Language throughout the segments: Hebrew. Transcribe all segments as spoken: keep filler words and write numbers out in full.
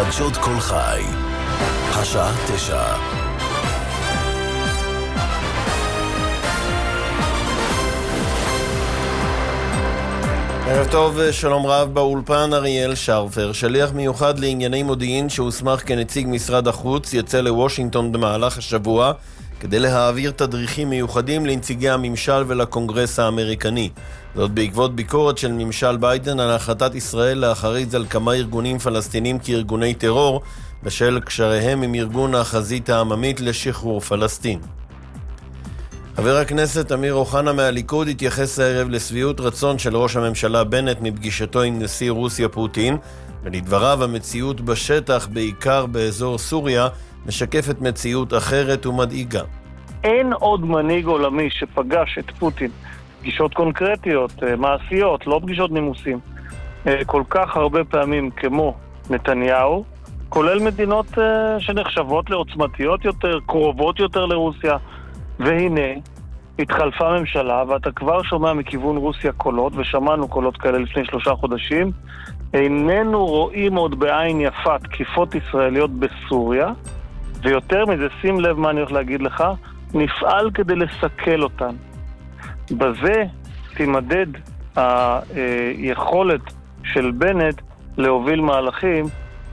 חדשות כל חי. השעה תשע. ערב טוב, שלום רב, באולפן אריאל שרפר, שליח מיוחד לענייני מודיעין שהוסמך כנציג משרד החוץ, יצא לוושינגטון במהלך השבוע כדי להעביר תדריכים מיוחדים לנציגי הממשל ולקונגרס האמריקני. זאת בעקבות ביקורת של ממשל ביידן על החלטת ישראל להכריז על כמה ארגונים פלסטינים כארגוני טרור בשל קשריהם עם ארגון החזית העממית לשחרור פלסטין. חבר הכנסת אמיר אוחנה מהליכוד התייחס הערב לשביעות רצון של ראש הממשלה בנט מפגישתו עם נשיא רוסיה פוטין, ולדבריו המציאות בשטח, בעיקר באזור סוריה, משקפת מציאות אחרת ומדאיגה. אין עוד מנהיג עולמי שפגש את פוטין, פגישות קונקרטיות, מעשיות, לא פגישות נימוסים, כל כך הרבה פעמים כמו נתניהו, כולל מדינות שנחשבות לעוצמתיות יותר, קרובות יותר לרוסיה, והנה, התחלפה ממשלה, ואתה כבר שומע מכיוון רוסיה קולות, ושמענו קולות כאלה לפני שלושה חודשים, איננו רואים עוד בעין יפה תקיפות ישראליות בסוריה, ויותר מזה, שים לב מה אני הולך להגיד לך, נפעל כדי לסכל אותן. בזה תימדד היכולת של בנט להוביל מהלכים.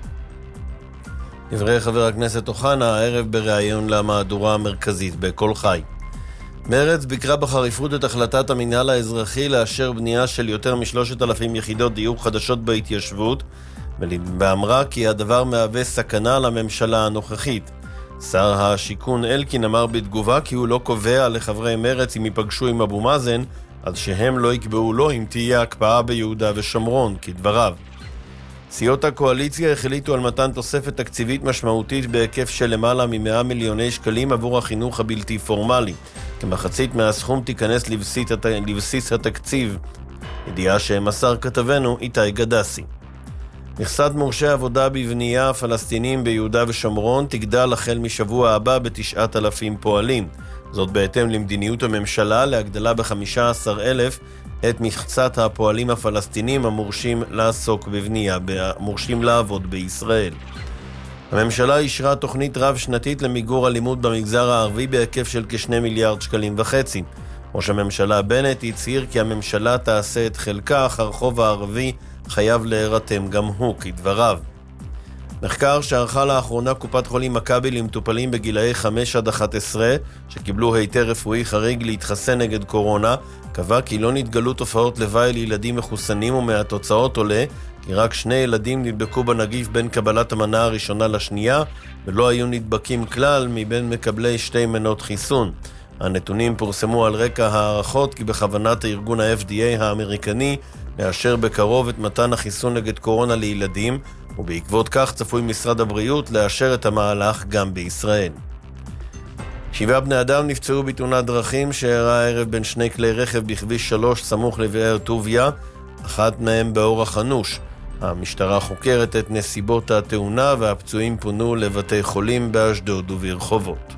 דברי חבר הכנסת אוחנה הערב בראיון למהדורה המרכזית בכל חי. מרץ ביקרה בחריפות את החלטת המינהל האזרחי לאשר בנייה של יותר משלושת אלפים יחידות דיור חדשות בהתיישבות, ואמרה כי הדבר מהווה סכנה לממשלה הנוכחית. שר השיכון אלקין אמר בתגובה כי הוא לא קובע לחברי מרץ אם ייפגשו עם אבו מאזן, עד שהם לא יקבעו לו אם תהיה הקפאה ביהודה ושומרון, כדבריו. סיעות הקואליציה החליטו על מתן תוספת תקציבית משמעותית בהיקף של למעלה מ-מאה מיליוני שקלים עבור החינוך הבלתי פורמלי. כמחצית מהסכום תיכנס לבסיס, הת... לבסיס התקציב. ידיעה שמסר כתבנו איתי גדסי. מכסת מורשי עבודה בבנייה הפלסטינים ביהודה ושומרון תגדל החל משבוע הבא בתשעת אלפים פועלים. זאת בהתאם למדיניות הממשלה להגדלה ב-חמישה עשר אלף את מכסת הפועלים הפלסטינים המורשים לעסוק בבנייה, מורשים לעבוד בישראל. הממשלה אישרה תוכנית רב שנתית למיגור אלימות במגזר הערבי בהיקף של כשני מיליארד שקלים וחצי. ראש הממשלה בנט הצהיר כי הממשלה תעשה את חלקה, אך הרחוב הערבי חייב להירתם גם הוא, כדבריו. מחקר שערכה לאחרונה קופת חולים מכבי למטופלים בגילאי חמש עד אחת עשרה שקיבלו היתר רפואי חריג להתחסן נגד קורונה, קבע כי לא נתגלו תופעות לוואי לילדים מחוסנים, ומהתוצאות עולה כי רק שני ילדים נדבקו בנגיף בין קבלת המנה הראשונה לשנייה, ולא היו נדבקים כלל מבין מקבלי שתי מנות חיסון. הנתונים פורסמו על רקע הערכות כי בכוונת הארגון ה-אף די איי האמריקני לאשר בקרוב את מתן החיסון נגד קורונה לילדים, ובעקבות כך צפוי משרד הבריאות לאשר את המהלך גם בישראל. שבעה בני אדם נפצעו בתאונת דרכים שאירעה הערב בין שני כלי רכב בכביש שלוש סמוך לבאר טוביה, אחת מהם באורח אנוש. המשטרה חוקרת את נסיבות התאונה והפצועים פונו לבתי חולים באשדוד וברחובות.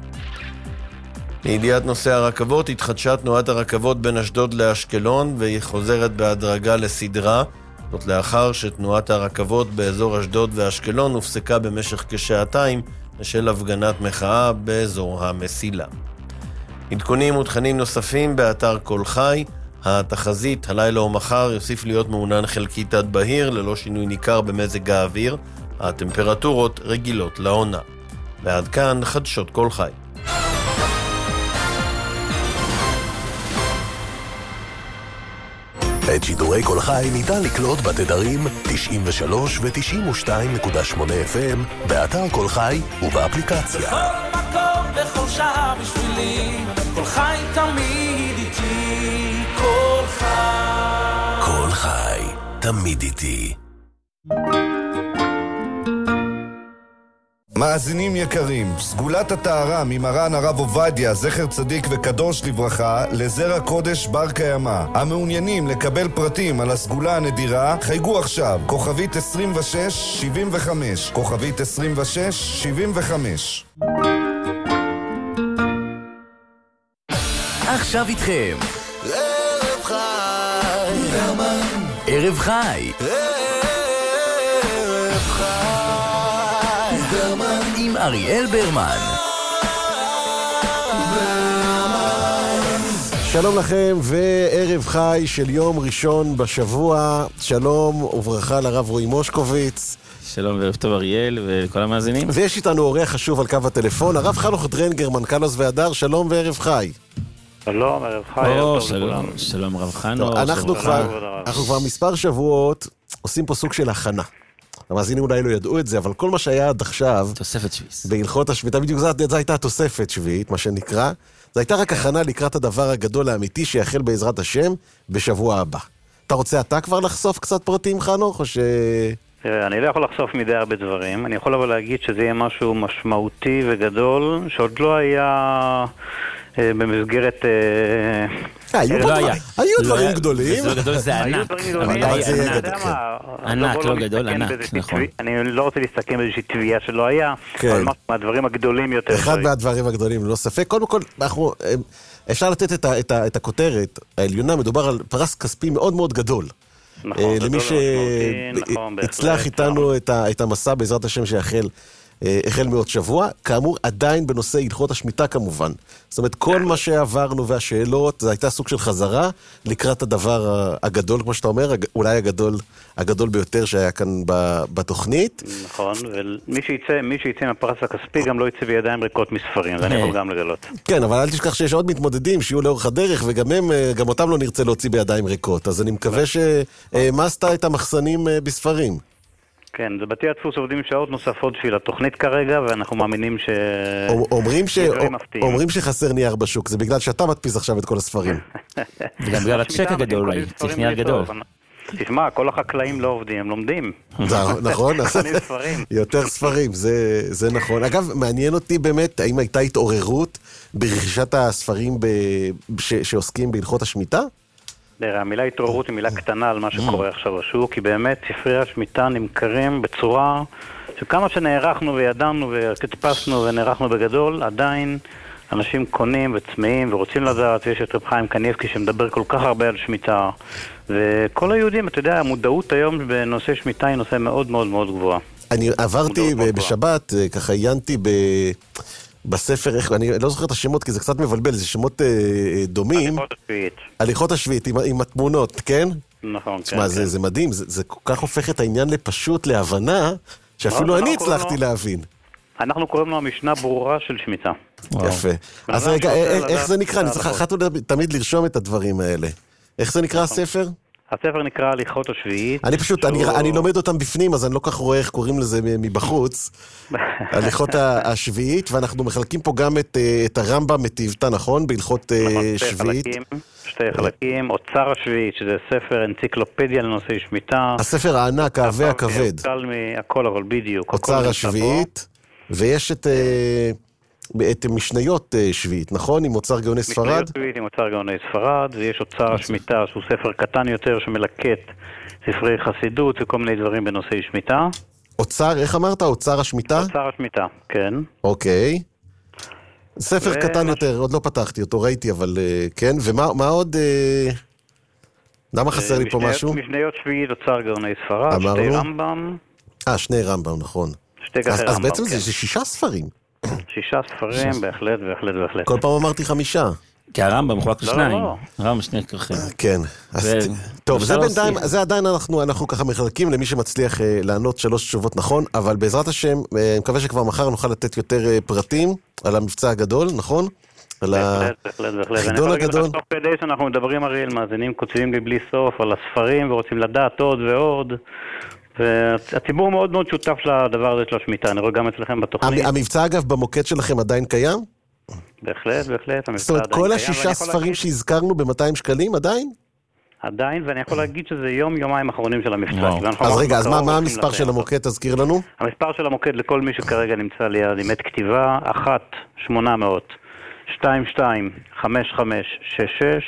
לידיעת נושא הרכבות, התחדשה תנועת הרכבות בין אשדוד לאשקלון והיא חוזרת בהדרגה לסדרה, זאת לאחר שתנועת הרכבות באזור אשדוד ואשקלון הופסקה במשך כשעתיים בשל הפגנת מחאה באזור המסילה. עדכונים ותכנים נוספים באתר כל חי. התחזית הלילה ומחר יוסיף להיות מעונן חלקית עד בהיר ללא שינוי ניכר במזג האוויר, הטמפרטורות רגילות לעונה. ועד כאן חדשות כל חי. את שידורי כל חי ניתן לקלוט בתדרים תשעים ושלוש ו-תשעים ושתיים נקודה שמונה אף אם באתר כל חי ובאפליקציה. בכל מקום בכל שעה בשבילי, כל חי תמיד איתי, כל חי. כל חי תמיד איתי. מאזינים יקרים, סגולת הטהרה ממרן הרב עובדיה, זכר צדיק וקדוש לברכה, לזרע קודש בר קיימא. המעוניינים לקבל פרטים על הסגולה הנדירה, חייגו עכשיו, כוכבית עשרים ושש שבעים וחמש, כוכבית עשרים ושש שבעים וחמש. עכשיו איתכם ערב חי, ערב חי, ערב חי. עם אריאל ברמן. שלום לכם וערב חי של יום ראשון בשבוע. שלום וברכה לרב רועי מושקוביץ. שלום וערב טוב אריאל ולכל המאזינים. ויש איתנו אורח חשוב על קו הטלפון, הרב חנוך דרנגר, מנכ"ל עוז והדר. שלום וערב חי. שלום, ערב חי, ערב טוב לכולם. שלום רב חנוך. אנחנו כבר מספר שבועות עושים פה סוג של הכנה. המאזינים אולי לא ידעו את זה, אבל כל מה שהיה עד עכשיו תוספת שביעית בהלכות השביתה, בדיוק זו הייתה תוספת שביעית, מה שנקרא. זו הייתה רק הכנה לקראת הדבר הגדול האמיתי שיחל בעזרת השם בשבוע הבא. אתה רוצה אתה כבר לחשוף קצת פרטים, חנוך, או ש... אני לא יכול לחשוף מדי הרבה דברים. אני יכול אבל להגיד שזה יהיה משהו משמעותי וגדול, שעוד לא היה במסגרת... היו דברים גדולים. זה גדול, זה ענק. ענק, לא גדול, ענק, נכון. אני לא רוצה להסתכם באיזושהי תביעה שלא היה, אבל מהדברים הגדולים יותר. אחד מהדברים הגדולים, לא ספק. קודם כל, אפשר לתת את הכותרת העליונה, מדובר על פרס כספי מאוד מאוד גדול. למי שהצלח איתנו את המסע בעזרת השם שיחל החל מעוד שבוע, כאמור עדיין בנושא הלכות השמיטה כמובן. זאת אומרת, כל מה שעברנו והשאלות, זה הייתה סוג של חזרה לקראת הדבר הגדול, כמו שאתה אומר, אולי הגדול, הגדול ביותר שהיה כאן בתוכנית. נכון, ומי שיצא, מי שיצא מהפרס הכספי גם לא יצא בידיים ריקות מספרים, זה אני יכול גם לגלות. כן, אבל אל תשכח שיש עוד מתמודדים שיהיו לאורך הדרך, וגם הם, גם אותם לא נרצה להוציא בידיים ריקות, אז אני מקווה שמסת את המחסנים בספרים. כן, זה בתי הדפוס עובדים שעות נוספות בשביל התוכנית כרגע, ואנחנו מאמינים ש... אומרים ש... אומרים שחסר נייר בשוק, זה בגלל שאתה מדפיס עכשיו את כל הספרים. וגם בגלל הצ'ק הגדול אולי, צריך נייר גדול. תשמע, כל החקלאים לא עובדים, הם לומדים. נכון, יותר ספרים, זה נכון. אגב, מעניין אותי באמת, האם הייתה התעוררות ברכישת הספרים שעוסקים בהלכות השמיטה? המילה התעוררות היא מילה קטנה על מה שקורה עכשיו בשוק, כי באמת ספרי השמיטה נמכרים בצורה שכמה שנערכנו וידענו וכתפסנו ונערכנו בגדול, עדיין אנשים קונים וצמאים ורוצים לדעת. יש את רב חיים קניבסקי שמדבר כל כך הרבה על שמיטה, וכל היהודים, אתה יודע, המודעות היום בנושא שמיטה היא נושא מאוד מאוד מאוד גבוה. אני עברתי בשבת, ככה עיינתי ב... בספר, אני לא זוכר את השמות כי זה קצת מבלבל, זה שמות אה, דומים. הליכות השביעית. הליכות השביעית, עם, עם התמונות, כן? נכון, תשמע, כן. זה, כן. זה מדהים, זה, זה כל כך הופך את העניין לפשוט, להבנה, שאפילו אני הצלחתי לו... להבין. אנחנו קוראים לו המשנה ברורה של שמיטה. יפה. אז רגע, איך זה נקרא? אני צריך אחת תמיד לרשום את הדברים האלה. איך זה נקרא הספר? הספר נקרא הליכות השביעית. אני פשוט, אני, אני לומד אותם בפנים, אז אני לא כך רואה איך קוראים לזה מבחוץ. הליכות השביעית, ואנחנו מחלקים פה גם את, את הרמב"ם מטיבתא, נכון? בהלכות שביעית. שתי חלקים, אוצר השביעית, שזה ספר אנציקלופדיה לנושא שמיטה. הספר הענק, העבה הכבד. הכל, אבל בדיוק. אוצר השביעית, ויש את... את משניות שביעית, נכון? עם אוצר גאוני ספרד? משניות שביעית עם אוצר גאוני ספרד, ויש אוצר השמיטה, שהוא ספר קטן יותר שמלקט ספרי חסידות וכל מיני דברים בנושאי שמיטה. אוצר, איך אמרת? אוצר השמיטה? אוצר השמיטה, כן. אוקיי. ספר ו... קטן יותר, עוד לא פתחתי אותו, ראיתי, אבל כן. ומה עוד... למה חסר לי פה משהו? משניות שביעית, אוצר גאוני ספרד, אמרנו? שתי רמב"ם. אה, שני רמב"ם, נכון. שתי ככה רמב"ם, אז בעצם כן. זה, זה שישה ספרים. שישה ספרים, בהחלט, בהחלט, בהחלט. כל פעם אמרתי חמישה. כי הרמב"ם מחולק לשניים. הרמב"ם שני כרכים. כן. טוב, זה בינתיים, זה עדיין אנחנו ככה מחלקים למי שמצליח לענות שלוש תשובות נכון, אבל בעזרת השם, אני מקווה שכבר מחר נוכל לתת יותר פרטים על המבצע הגדול, נכון? על החידון הגדול. תוך כדי שאנחנו מדברים אריאל, מאזינים כותבים לי בלי סוף על הספרים ורוצים לדעת עוד ועוד. והציבור מאוד מאוד שותף לדבר הזה של השמיטה, אני רואה גם אצלכם בתוכנית. המבצע אגב במוקד שלכם עדיין קיים? בהחלט, בהחלט, המבצע זאת אומרת, כל השישה ספרים שהזכרנו ב-מאתיים שקלים עדיין? עדיין, ואני יכול להגיד שזה יום, יומיים אחרונים של המבצע. אז רגע, אז מה המספר של המוקד, תזכיר לנו? המספר של המוקד לכל מי שכרגע נמצא ליד עם עת כתיבה, אחת שמונה מאות שתיים שתיים חמש חמש שש שש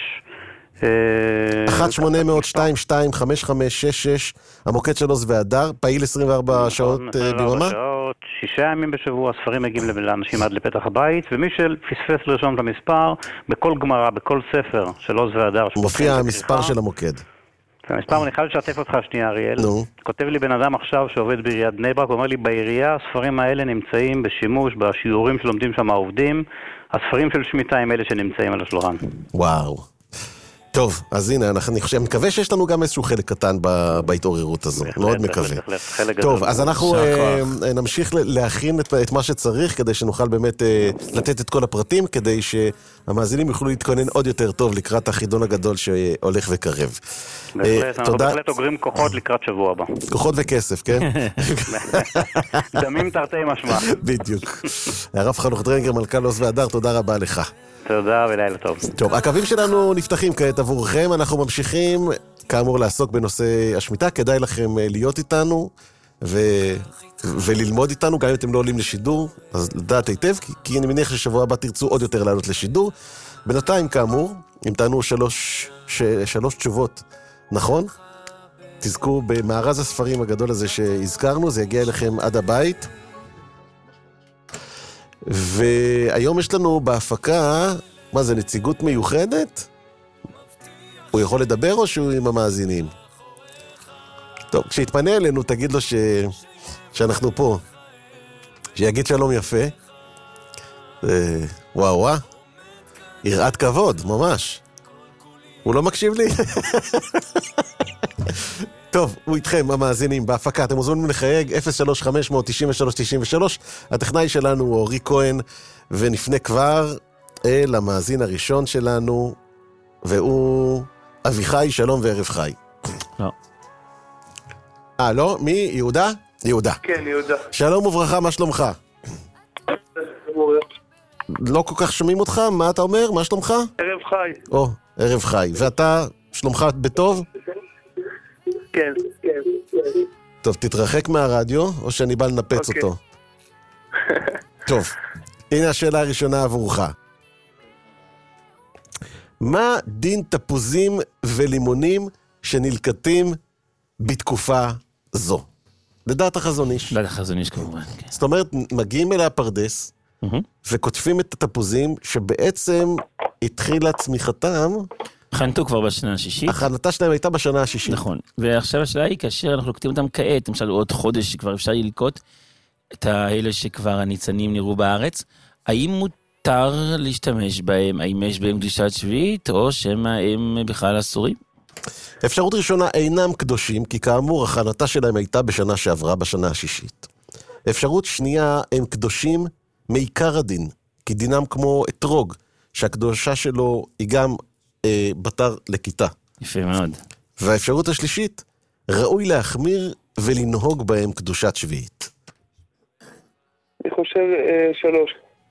אחת שמונה מאות שתיים שתיים חמש חמש שש שש, המוקד של עוז והדר, פעיל עשרים וארבע שעות ביממה? שישה ימים בשבוע, הספרים מגיעים לאנשים עד לפתח הבית, ומי שפספס לרשום את המספר, בכל גמרא, בכל ספר של עוז והדר, מופיע המספר של המוקד. המספר, אני חייב לשתף אותך שנייה, אריאל. נו. כותב לי בן אדם עכשיו שעובד בעיריית בני ברק, הוא אומר לי, בעירייה הספרים האלה נמצאים בשימוש, בשיעורים שלומדים שם העובדים, הספרים של שמיטה הם אלה שנמצאים על השולחן. וואו. טוב, אז הנה, אני חושב, מקווה שיש לנו גם איזשהו חלק קטן בהתעוררות הזו, מאוד מקווה. טוב, אז אנחנו נמשיך להכין את מה שצריך, כדי שנוכל באמת לתת את כל הפרטים, כדי שהמאזינים יוכלו להתכונן עוד יותר טוב לקראת החידון הגדול שהולך וקרב. בהחלט, אנחנו בהחלט אוגרים כוחות לקראת שבוע הבא. כוחות וכסף, כן? דמים תרתי משמע. בדיוק. הרב חנוך דרנגר, מנכ"ל עוז והדר, תודה רבה לך. תודה ולילה טוב. טוב, הקווים שלנו נפתחים כעת עבורכם, אנחנו ממשיכים כאמור לעסוק בנושא השמיטה, כדאי לכם להיות איתנו ו... וללמוד איתנו, גם אם אתם לא עולים לשידור, אז לדעת היטב, כי, כי אני מניח ששבוע הבא תרצו עוד יותר לעלות לשידור. בינתיים כאמור, אם תענו שלוש, ש... שלוש תשובות, נכון? תזכו במארז הספרים הגדול הזה שהזכרנו, זה יגיע אליכם עד הבית. והיום יש לנו בהפקה, מה זה, נציגות מיוחדת? הוא יכול לדבר או שהוא עם המאזינים? טוב, כשיתפנה אלינו תגיד לו ש... שאנחנו פה. שיגיד שלום יפה. אה, וואו וואו. יראת כבוד, ממש. הוא לא מקשיב לי? טוב, הוא איתכם, המאזינים, בהפקה. אתם מוזמנים לחייג אפס שלוש חמש תשע שלוש תשע שלוש. הטכנאי שלנו הוא אורי כהן, ונפנה כבר אל המאזין הראשון שלנו, והוא אביחי, שלום וערב חי. לא. אה, לא? מי? יהודה? יהודה. כן, יהודה. שלום וברכה, מה שלומך? לא כל כך שומעים אותך, מה אתה אומר? מה שלומך? ערב חי. או, ערב חי. ואתה, שלומך בטוב? כן, כן. טוב, תתרחק מהרדיו, או שאני בא לנפץ אוקיי. אותו. טוב, הנה השאלה הראשונה עבורך. מה דין תפוזים ולימונים שנלקטים בתקופה זו? לדעת החזון איש. לדעת החזון איש כמובן, כן. זאת אומרת, מגיעים אל הפרדס, וכותפים את התפוזים שבעצם התחילה צמיחתם. חנתו כבר בשנה השישית. הכנתה שלהם הייתה בשנה השישית. נכון. ועכשיו השאלה היא, כאשר אנחנו לוקטים אותם כעת, למשל עוד חודש שכבר אפשר ללקוט את האלה שכבר הניצנים נראו בארץ, האם מותר להשתמש בהם? האם יש בהם קדושת שביעית, או שמה הם בכלל אסורים? אפשרות ראשונה, אינם קדושים, כי כאמור הכנתה שלהם הייתה בשנה שעברה, בשנה השישית. אפשרות שנייה, הם קדושים מעיקר הדין, כי דינם כמו אתרוג, שהקדושה שלו היא גם אה, בתר לכיתה. יפה מאוד. והאפשרות השלישית, ראוי להחמיר ולנהוג בהם קדושת שביעית. אני חושב אה, שלוש.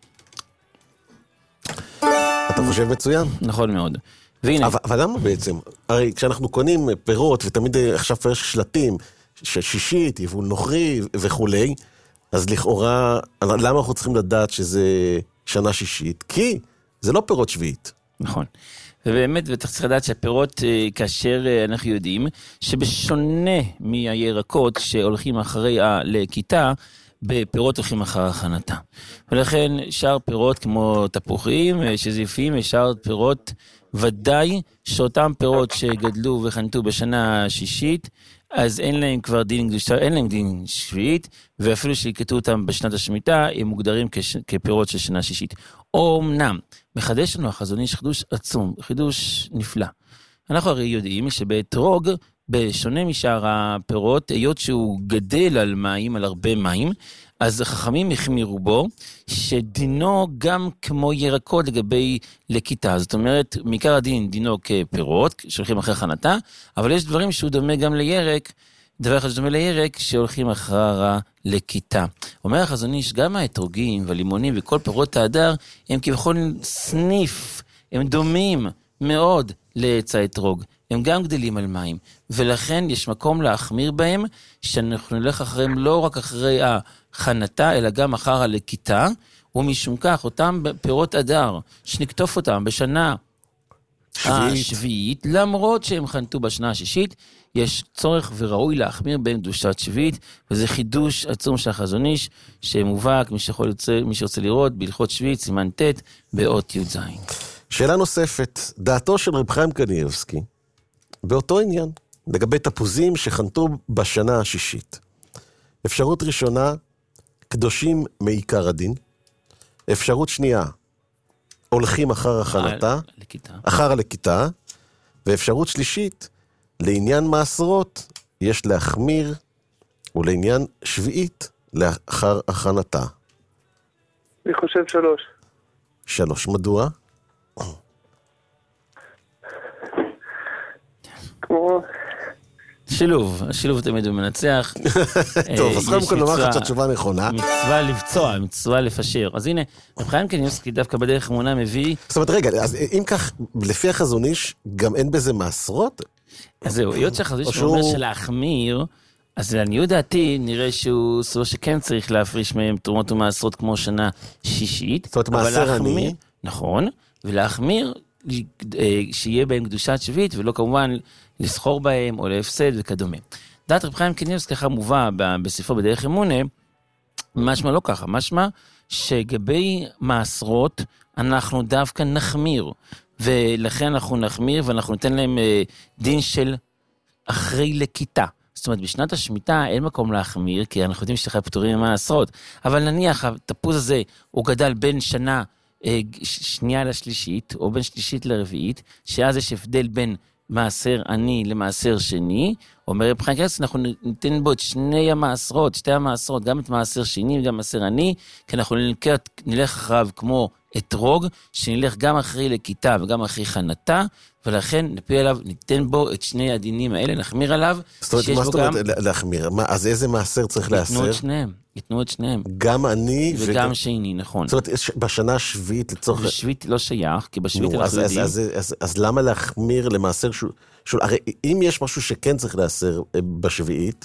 אתה חושב מצוין? נכון מאוד. והנה. אבל, אבל למה בעצם? הרי כשאנחנו קונים פירות, ותמיד עכשיו יש שלטים, שישית, יבול נוכרי וכולי, אז לכאורה, למה אנחנו צריכים לדעת שזה שנה שישית? כי זה לא פירות שביעית. נכון. ובאמת, וצריך לדעת שהפירות, כאשר אנחנו יודעים, שבשונה מהירקות שהולכים אחרי הלקיטה, בפירות הולכים אחר הכנתה. ולכן שאר פירות כמו תפוחים, שזיפים, ושאר פירות, ודאי שאותם פירות שגדלו וחנתו בשנה השישית, אז אין להם כבר דין קדושה, אין להם דין שביעית, ואפילו שיקטו אותם בשנת השמיטה, הם מוגדרים כש, כפירות של שנה שישית. אומנם, מחדש לנו החזון איש חידוש עצום, חידוש נפלא. אנחנו הרי יודעים שבאתרוג, בשונה משאר הפירות, היות שהוא גדל על מים, על הרבה מים, אז החכמים החמירו בו, שדינו גם כמו ירקות לגבי לקיטה. זאת אומרת, מעיקר הדין דינו כפירות, שהולכים אחרי חנתה, אבל יש דברים שהוא דומה גם לירק, דבר אחד שדומה לירק, שהולכים אחר הלקיטה. אומר החזון איש, גם האתרוגים והלימונים וכל פירות האדר, הם כביכול סניף, הם דומים מאוד לעץ האתרוג. הם גם גדלים על מים, ולכן יש מקום להחמיר בהם, שאנחנו נלך אחריהם לא רק אחרי החנתה, אלא גם אחר הלקיטה, ומשום כך, אותם פירות אדר, שנקטוף אותם בשנה שביעית. השביעית, למרות שהם חנתו בשנה השישית, יש צורך וראוי להחמיר בהם קדושת שביעית, וזה חידוש עצום של החזון איש, שמובהק, מי שיכול יוצא, מי שרוצה לראות, בהלכות שביעית, סימן ט' באות י' ז'. שאלה נוספת, דעתו של רב חיים קניבסקי, באותו עניין, לגבי תפוזים שחנתו בשנה השישית. אפשרות ראשונה, קדושים מעיקר הדין. אפשרות שנייה, הולכים אחר הכנתה, אחר הלקיטה. ואפשרות שלישית, לעניין מעשרות, יש להחמיר, ולעניין שביעית, לאחר הכנתה. אני חושב שלוש. שלוש, מדוע? כמו... שילוב, השילוב תמיד הוא מנצח. טוב, אז קודם כל נאמר לך שהתשובה נכונה. מצווה לבצוע, מצווה לפשר. אז הנה, רב חיים קניבסקי דווקא בדרך אמונה מביא... זאת אומרת, רגע, אז אם כך, לפי החזון איש, גם אין בזה מעשרות? אז זהו, היות שהחזון איש אומר שלהחמיר, אז לעניות דעתי נראה שהוא סבור שכן צריך להפריש מהם תרומות ומעשרות כמו שנה שישית. זאת אומרת, מעשר עני. נכון, ולהחמיר שיהיה בהם קדושת שביעית, ולא כמובן לסחור בהם או להפסד וכדומה. דעת רב חיים קניבסקי ככה מובא בספרו בדרך אמונה, משמע לא ככה, משמע שגבי מעשרות אנחנו דווקא נחמיר, ולכן אנחנו נחמיר ואנחנו ניתן להם דין של אחרי לקיטה. זאת אומרת, בשנת השמיטה אין מקום להחמיר, כי אנחנו יודעים שחי פטורים ממעשרות, אבל נניח התפוז הזה הוא גדל בין שנה שנייה לשלישית, או בין שלישית לרביעית, שאז יש הבדל בין מעשר עני למעשר שני, אומר רב חיים קניבסקי, אנחנו ניתן בו את שני המעשרות, שתי המעשרות, גם את מעשר שני וגם מעשר עני, כי אנחנו נלך, נלך אחריו כמו אתרוג, שנלך גם אחרי לקיטה וגם אחרי חנתה, ולכן נפיל עליו, ניתן בו את שני הדינים האלה, נחמיר עליו. זאת אומרת, מה זאת אומרת להחמיר? אז איזה מעשר צריך לאסר? יתנו את שניהם, יתנו את שניהם. גם אני וגם שני, נכון. זאת אומרת, בשנה השביעית לצורך... בשביעית לא שייך, כי בשביעית אנחנו יודעים. אז למה להחמיר למעשר שהוא... הרי אם יש משהו שכן צריך לאסר בשביעית,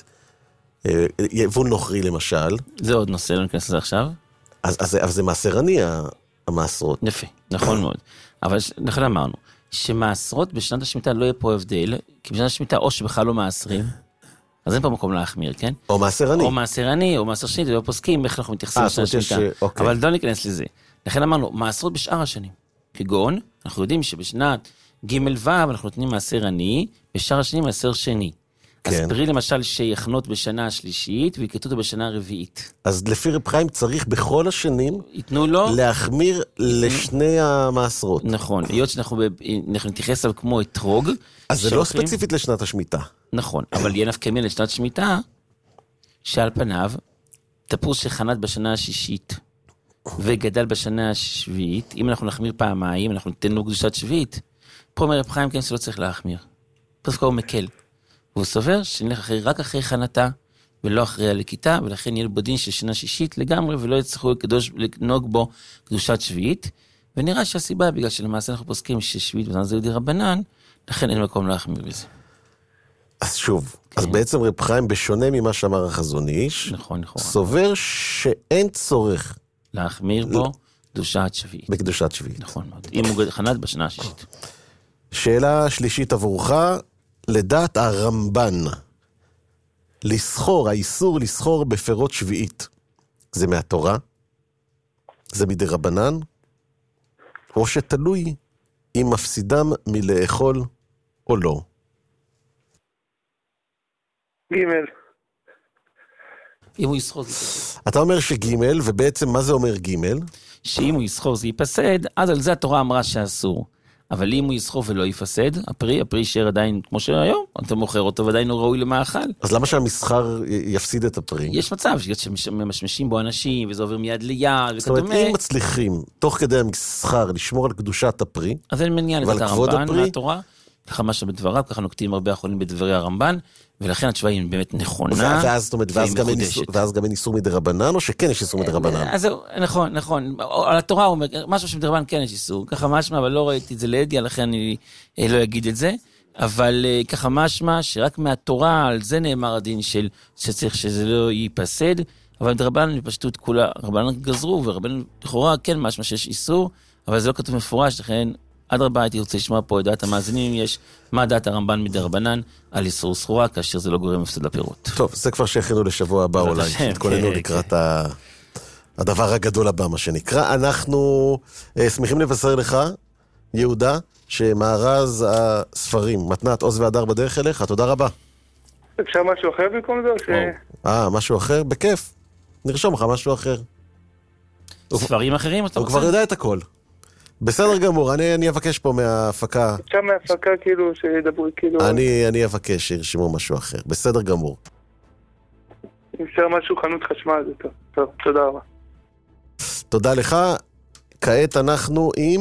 יבול נוכרי למשל... זה עוד נושא, לא ניכנס לזה עכשיו. אז זה מעשר עני, המעשרות. יפה, נכון מאוד. אבל לכן אמרנו, שמעשרות בשנת השמיטה לא יהיה פה הבדל, כי בשנת השמיטה או שבכלל לא מעשרים, אז אין פה מקום להחמיר, כן? או מעשר עני. או מעשר עני, או מעשר שני, ולא פוסקים, איך אנחנו מתייחסים לשנת השמיטה. אבל לא ניכנס לזה. לכן אמרנו, מעשרות בשאר השנים. כגון, אנחנו יודעים שבשנת ג' ו' אנחנו נותנים מעשר עני, בשאר השנים מעשר שני. אז פרי למשל שיחנות בשנה השלישית, ויקטו אותו בשנה הרביעית. אז לפי רב חיים צריך בכל השנים ייתנו לו להחמיר לשני המעשרות. נכון, היות שאנחנו נתייחס עליו כמו אתרוג. אז זה לא ספציפית לשנת השמיטה. נכון, אבל יהיה נפקא מינה לשנת שמיטה, שעל פניו, תפוז שחנת בשנה השישית, וגדל בשנה השביעית, אם אנחנו נחמיר פעמיים, אנחנו ניתן לו קדושת שביעית, פה אומר רב חיים שלא צריך להחמיר. פסקו הוא מקל. והוא סובר שנלך אחרי, רק אחרי חנתה, ולא אחרי הלקיטה, ולכן יהיה בדין של שנה שישית לגמרי, ולא יצטרכו לנהוג בו קדושת שביעית, ונראה שהסיבה, בגלל שלמעשה אנחנו פוסקים ששביעית וזמן זה יהודי רבנן, לכן אין מקום להחמיר בזה. אז שוב, כן. אז בעצם רב חיים, בשונה ממה שאמר החזון איש, נכון, נכון. סובר שאין צורך להחמיר בו קדושת שביעית. בקדושת שביעית. נכון מאוד. אם הוא חנת בשנה השישית. שאלה שלישית עבורך, לדעת הרמב"ן, לסחור, האיסור לסחור בפירות שביעית, זה מהתורה? זה מדי רבנן? או שתלוי אם מפסידם מלאכול או לא? ג' אם הוא יסחור זה ייפסד. אתה אומר שג', ובעצם מה זה אומר ג'? שאם הוא יסחור זה ייפסד, אז על זה התורה אמרה שאסור. אבל אם הוא יסחור ולא יפסד, הפרי, הפרי יישאר עדיין כמו שהיום, אתה מוכר אותו ועדיין הוא ראוי למאכל. אז למה שהמסחר יפסיד את הפרי? יש מצב שמשמשים בו אנשים, וזה עובר מיד ליד, וכדומה. זאת אומרת, אם מצליחים, תוך כדי המסחר, לשמור על קדושת הפרי, אז אין מניע לזה את הרמב"ן מהתורה, ככה מה שבדבריו, ככה נוקטים הרבה החולים בדברי הרמב"ן, ולכן התשובה היא באמת נכונה. ואז, זאת אומרת, ואז גם, איסור, ואז גם אין איסור מדי רבנן, או שכן יש איסור מדי רבנן? אז זהו, נכון, נכון. על התורה הוא אומר, משהו שמדי רבנן כן יש איסור, ככה משמע, אבל לא ראיתי את זה לידי, לכן אני לא אגיד את זה, אבל ככה משמע שרק מהתורה, על זה נאמר הדין של שצריך שזה לא ייפסד, אבל מדי רבנן בפשטות כולה, רבנן גזרו, ורבנן לכאורה כן משמע שיש איסור, אבל זה לא כתוב מפורש, לכן עד רבה הייתי רוצה לשמוע פה את דעת המאזינים, יש מה דעת הרמב"ן מדי רבנן על איסור סחורה, כאשר זה לא גורם מפסד לפירות. טוב, זה כבר שהכינו לשבוע הבא אולי, התכוננו לקראת הדבר הגדול הבא, מה שנקרא. אנחנו שמחים לבשר לך, יהודה, שמארז הספרים, מתנת עוז והדר בדרך אליך, תודה רבה. אפשר משהו אחר במקום זה? ש... אה, משהו אחר? בכיף. נרשום לך משהו אחר. ספרים אחרים אתה הוא רוצה? כבר יודע את הכל. בסדר גמור, אני, אני אבקש פה מההפקה. אפשר מההפקה כאילו שידברו כאילו... אני, אני אבקש שירשמו משהו אחר. בסדר גמור. אפשר משהו חנות חשמל, זה טוב. טוב, תודה רבה. תודה לך. כעת אנחנו עם...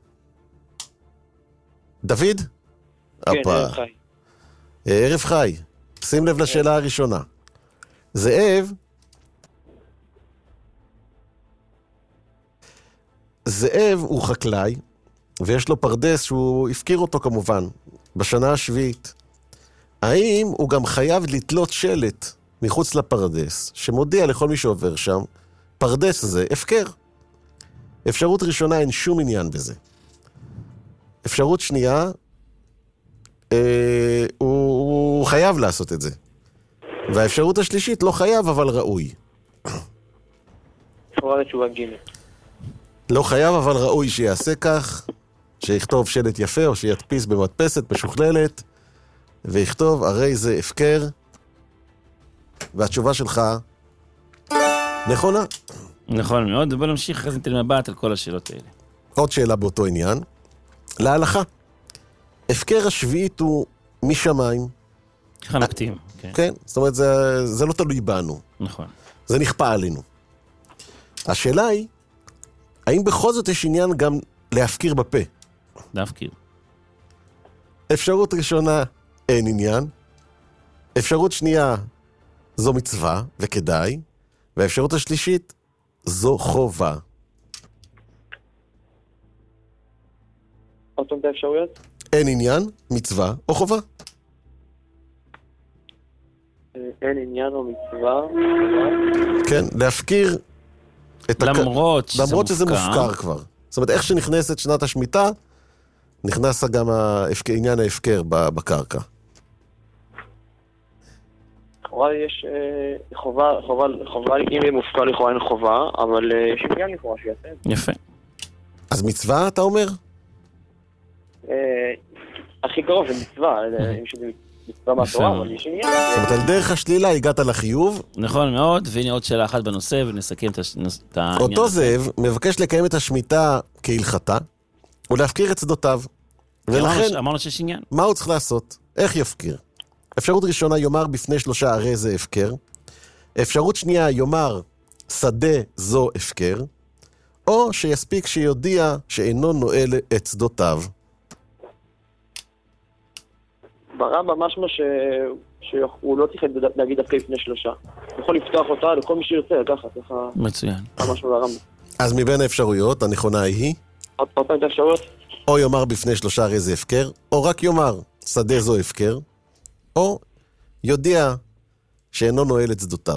דוד? כן, אפה. ערב חי. ערב חי. שים לב לשאלה הראשונה. זאב... זאב הוא חקלאי, ויש לו פרדס שהוא הפקיר אותו כמובן, בשנה השביעית. האם הוא גם חייב לתלות שלט מחוץ לפרדס, שמודיע לכל מי שעובר שם, פרדס זה הפקר? אפשרות ראשונה, אין שום עניין בזה. אפשרות שנייה, אה, הוא, הוא חייב לעשות את זה. והאפשרות השלישית, לא חייב אבל ראוי. תורה לתשובה ג'. לא חייב אבל ראוי שיעשה כך, שיכתוב שלט יפה או שידפיס במדפסת משוכללת, ויכתוב הרי זה הפקר, והתשובה שלך נכונה. נכון מאוד, ובוא נמשיך אחרי זה ניתן מבט על כל השאלות האלה. עוד שאלה באותו עניין. להלכה. הפקר השביעית הוא משמיים. ככה נקטים. כן. כן, זאת אומרת, זה, זה לא תלוי בנו. נכון. זה נכפה עלינו. השאלה היא, האם בכל זאת יש עניין גם להפקיר בפה? להפקיר. אפשרות ראשונה, אין עניין. אפשרות שנייה, זו מצווה וכדאי. והאפשרות השלישית, זו חובה. עוד פעם את האפשרויות? אין עניין, מצווה או חובה. אין עניין או מצווה. כן, להפקיר את הק... למרות שזה למרות שזה מופקר. מופקר כבר. זאת אומרת, איך שנכנסת שנת השמיטה, נכנס גם ההפק... עניין ההפקר בקרקע. לכאורה יש אה, חובה, חובה, חובה, אם היא מופקר לכאורה אין חובה, אבל אה, יש עניין לכאורה שיעשה. יפה. אז מצווה, אתה אומר? אה, הכי קרוב זה מצווה, אה, אם שזה מצווה מהתורה, אבל יש עניין. זאת אומרת, על דרך השלילה הגעת לחיוב. נכון מאוד, והנה עוד שאלה אחת בנושא, ונסכם את הש- את העניין. אותו הזה. זאב מבקש לקיים את השמיטה כהלכתה, ולהפקיר את שדותיו. אמרנו ש- ולכן, אמרנו שיש עניין. מה הוא צריך לעשות? איך יפקיר? אפשרות ראשונה, יאמר בפני שלושה הרי זה הפקר. אפשרות שנייה, יאמר שדה זו הפקר. או שיספיק שיודיע שאינו נועל את שדותיו. ברמב"ם משמע ש... שהוא לא צריך להגיד דווקא לפני שלושה. הוא יכול לפתוח אותה לכל מי שירצה לקחת, ככה מצוין. משהו ברמב"ם. אז מבין האפשרויות, הנכונה היא, עוד עוד פעם את האפשרויות? או יאמר בפני שלושה הרי זה הפקר, או רק יאמר שדה זו הפקר, או יודיע שאינו נועל את שדותיו.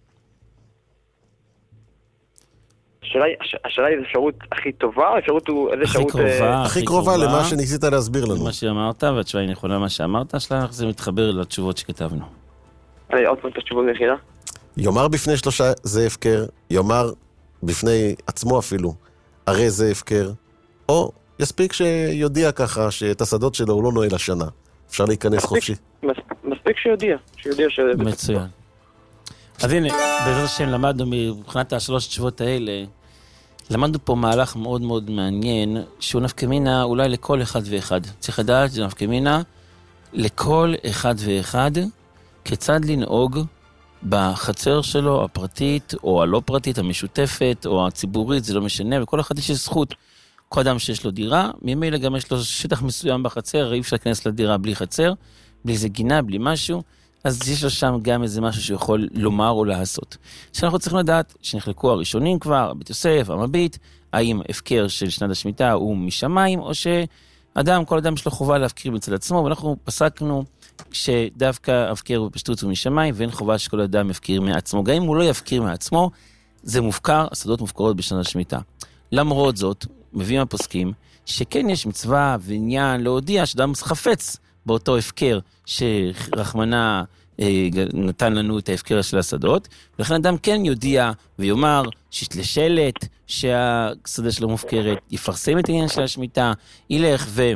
השאלה היא, הש- השאלה היא אפשרות הכי טובה, או אפשרות הוא איזה הכי אפשרות... קרובה. הכי קרובה למה שניסית להסביר לנו. מה שאמרת, והתשובה היא נכונה מה שאמרת, שלך זה מתחבר לתשובות שכתבנו. אה, עוד פעם את התשובות היחידה? יאמר בפני שלושה זה הפקר, יאמר בפני עצמו אפילו, הרי זה הפקר, או יספיק שיודיע ככה שאת השדות שלו הוא לא נועל השנה. אפשר להיכנס מספיק. חופשי. מס- מספיק שיודיע, שיודיע ש... מצוין. אז הנה, בעזרת השם למדנו מבחינת השלוש תשובות האלה, למדנו פה מהלך מאוד מאוד מעניין, שהוא נפקא מינה אולי לכל אחד ואחד. צריך לדעת, זה נפקא מינה לכל אחד ואחד, כיצד לנהוג בחצר שלו, הפרטית, או הלא פרטית, המשותפת, או הציבורית, זה לא משנה, וכל אחד יש זכות. כל אדם שיש לו דירה, ממילא גם יש לו שטח מסוים בחצר, אי אפשר להיכנס לדירה בלי חצר, בלי איזה גינה, בלי משהו, אז יש לו שם גם איזה משהו שיכול לומר או לעשות. שאנחנו צריכים לדעת שנחלקו הראשונים כבר, בית יוסף, המביט, האם הפקר של שנת השמיטה הוא משמיים, או שאדם, כל אדם יש לו חובה להפקיר מצד עצמו, ואנחנו פסקנו שדווקא הפקר בפשטות הוא משמיים, ואין חובה שכל אדם יפקיר מעצמו. גם אם הוא לא יפקיר מעצמו, זה מופקר, השדות מופקרות בשנת השמיטה. למרות זאת, מביאים הפוסקים, שכן יש מצווה ועניין להודיע שאדם חפץ באותו הפקר שרחמנה אה, נתן לנו את ההפקר של השדות, ולכן אדם כן יודיע ויאמר שיתלה שלט שהשדה שלו מופקרת, יפרסם את העניין של השמיטה, ילך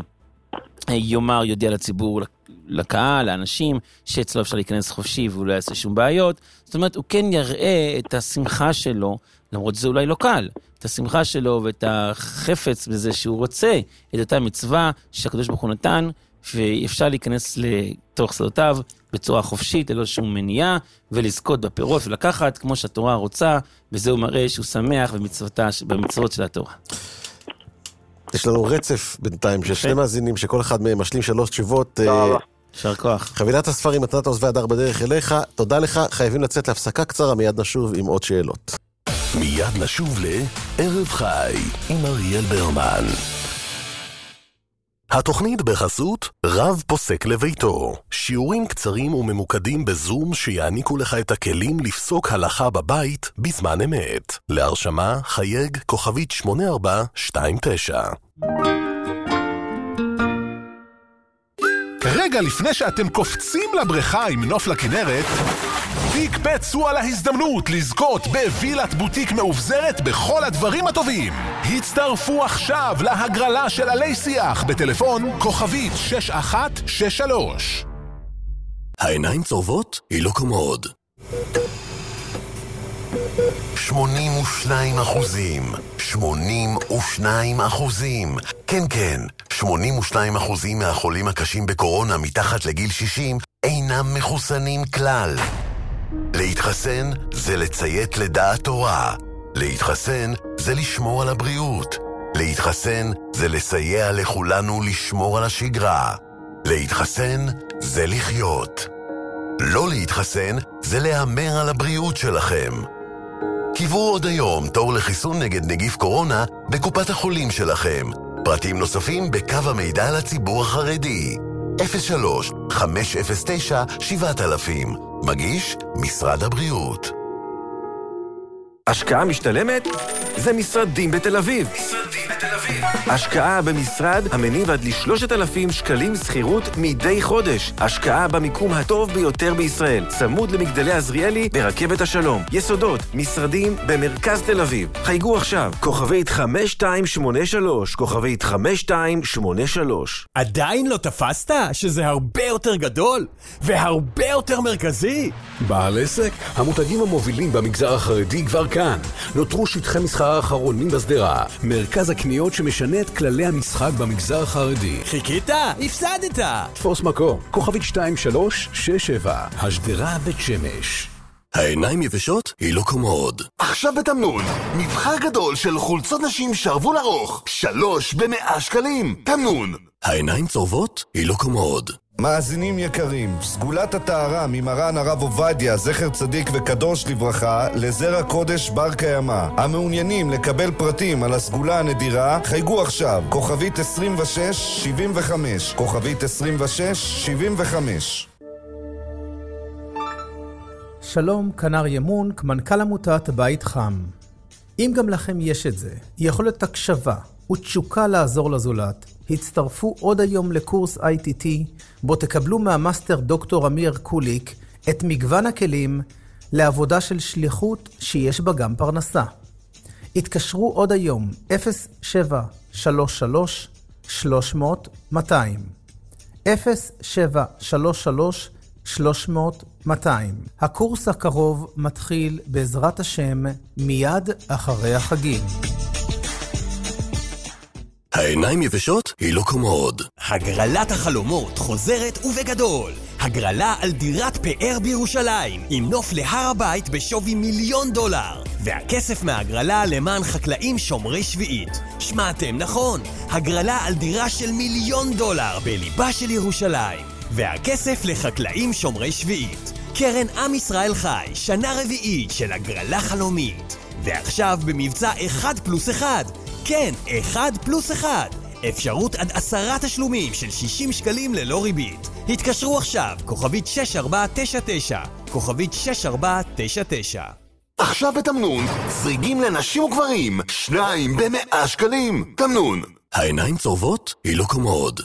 יאמר, יודיע לציבור, לקהל, לאנשים, שאצלו אפשר להיכנס חופשי והוא לא יעשה שום בעיות. זאת אומרת, הוא כן יראה את השמחה שלו, למרות שזה אולי לא קל, את השמחה שלו ואת החפץ בזה שהוא רוצה, את אותה מצווה שהקדוש ברוך הוא נתן, ואפשר להיכנס לתוך שדותיו בצורה חופשית, ללא שום מניעה, ולזכות בפירות ולקחת כמו שהתורה רוצה, וזה הוא מראה שהוא שמח במצוותה, במצוות של התורה. יש לנו רצף בינתיים של שני מאזינים, שכל אחד מהם משלים שלוש תשובות. שר כוח. חבילת הספרים, מתנת עוז והדר בדרך אליך, תודה לך, חייבים לצאת להפסקה קצרה, מיד נשוב עם עוד שאלות. מיד נשוב לערב חי עם אריאל ברמן. התוכנית בחסות רב פוסק לביתו. שיעורים קצרים וממוקדים בזום שיעניקו לך את הכלים לפסוק הלכה בבית בזמן אמת. להרשמה חייג כוכבית שמונה ארבע שתיים תשע. רגע לפני שאתם קופצים לבריכה עם נוף לכנרת, תקפצו על ההזדמנות לזכות בווילת בוטיק מאובזרת בכל הדברים הטובים. הצטרפו עכשיו להגרלה של עלי שיח בטלפון כוכבית שש אחת שש שלוש. העיניים צורבות? היא לא קומוד. שמונים ושניים אחוזים. שמונים ושניים אחוזים. כן, כן. שמונים ושניים אחוזים מהחולים הקשים בקורונה מתחת לגיל שישים אינם מחוסנים כלל. להתחסן זה לציית לדעת תורה. להתחסן זה לשמור על הבריאות. להתחסן זה לסייע לכולנו לשמור על השגרה. להתחסן זה לחיות. לא להתחסן זה להאמר על הבריאות שלכם. קיבלו עוד היום תור לחיסון נגד נגיף קורונה בקופת החולים שלכם. פרטים נוספים בקו המידע לציבור החרדי. אפס שלוש חמש אפס תשע שבעת אלפים. מגיש משרד הבריאות. השקעה משתלמת? זה משרדים בתל אביב. משרדים בתל אביב. השקעה במשרד המניב עד ל-שלושת אלפים שקלים שכירות מדי חודש. השקעה במיקום הטוב ביותר בישראל. צמוד למגדלי עזריאלי ברכבת השלום. יסודות, משרדים במרכז תל אביב. חייגו עכשיו, כוכבית חמש שתיים שמונה שלוש, כוכבית חמש שתיים שמונה שלוש. עדיין לא תפסת שזה הרבה יותר גדול והרבה יותר מרכזי? בעל עסק, המותגים המובילים במגזר החרדי כבר כאן. נותרו שטחי מסחר האחרונים בסדרה, מרכז הקניות שמשנה את כללי המשחק במגזר החרדי. חיכית? הפסדת! תפוס מקום, כוכבית שתיים שלוש שש שבע, השדרה בית שמש. העיניים יבשות? היא לא קומוד. עכשיו בתמנון, מבחר גדול של חולצות נשים שרוול ארוך, שלוש במאה שקלים. תמנון. העיניים צורבות? היא לא קומוד. מאזינים יקרים, סגולת הטהרה ממרן הרב עובדיה, זכר צדיק וקדוש לברכה, לזרע קודש בר קיימא. המעוניינים לקבל פרטים על הסגולה הנדירה, חייגו עכשיו, כוכבית עשרים ושש שבעים וחמש, כוכבית עשרים ושש שבעים וחמש. שלום, כנר ימון, כמנכ"ל עמותת בית חם. אם גם לכם יש את זה, יכולת הקשבה ותשוקה לעזור לזולת, הצטרפו עוד היום לקורס איי טי טי, בו תקבלו מהמאסטר דוקטור אמיר קוליק את מגוון הכלים לעבודה של שליחות שיש בה גם פרנסה. התקשרו עוד היום אפס שבע שלוש שלוש שלוש מאות מאתיים אפס שבע שלוש שלוש שלוש מאות מאתיים. הקורס הקרוב מתחיל בעזרת השם מיד אחרי החגים. העיניים יבשות? היא לא קומוד. הגרלת החלומות חוזרת ובגדול. הגרלה על דירת פאר בירושלים, עם נוף להר הבית בשווי מיליון דולר. והכסף מהגרלה למען חקלאים שומרי שביעית. שמעתם נכון, הגרלה על דירה של מיליון דולר בליבה של ירושלים. והכסף לחקלאים שומרי שביעית. קרן עם ישראל חי, שנה רביעית של הגרלה חלומית. ועכשיו במבצע אחד פלוס אחד. כן, אחד פלוס אחד. אפשרות עד עשרה תשלומים של שישים שקלים ללא ריבית. התקשרו עכשיו, כוכבית שש ארבע תשע תשע, כוכבית שש ארבע תשע תשע. עכשיו בתמנון, זריגים לנשים וגברים, שניים במאה שקלים. תמנון. העיניים צורבות? היא לא קומוד.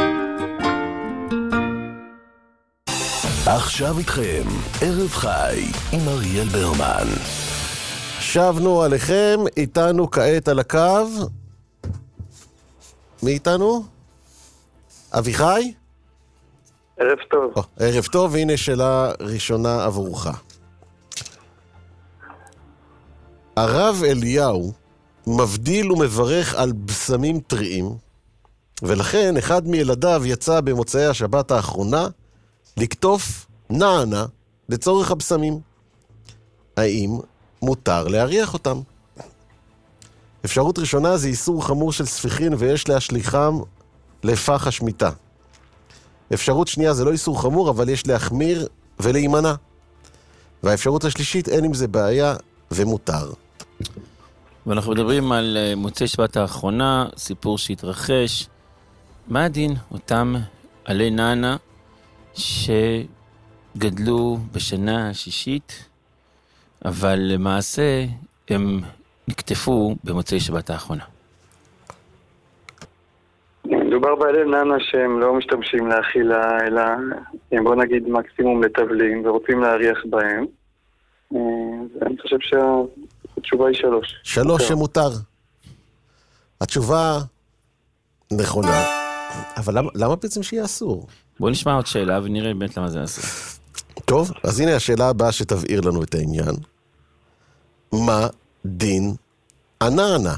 עכשיו איתכם, ערב חי עם אריאל ברמן. שבנו עליכם, איתנו כעת על הקו. מי איתנו? אביחי? ערב טוב. או, ערב טוב, והנה שאלה ראשונה עבורך. הרב אליהו מבדיל ומברך על בשמים טריים, ולכן אחד מילדיו יצא במוצאי השבת האחרונה לקטוף נענה לצורך הבשמים. האם מותר להריח אותם? אפשרות ראשונה זה איסור חמור של ספיחין ויש להשליחם לפח השמיטה. אפשרות שנייה זה לא איסור חמור, אבל יש להחמיר ולהימנע. והאפשרות השלישית, אין עם זה בעיה ומותר. ואנחנו מדברים על מוצאי שבת האחרונה, סיפור שהתרחש. מה הדין אותם עלי נענה שגדלו בשנה השישית, אבל למעשה הם נקטפו במוצאי שבת האחרונה? מדובר בעלי נענה שהם לא משתמשים לאכילה, אלא הם בוא נגיד מקסימום לטבלים ורוצים להריח בהם. אני חושב שהתשובה היא שלוש. שלוש שמותר. התשובה נכונה. אבל למה, למה בעצם שיהיה אסור? בוא נשמע עוד שאלה ונראה באמת למה זה אסור. טוב, אז הנה השאלה הבאה שתבהיר לנו את העניין. מה דין הנענה?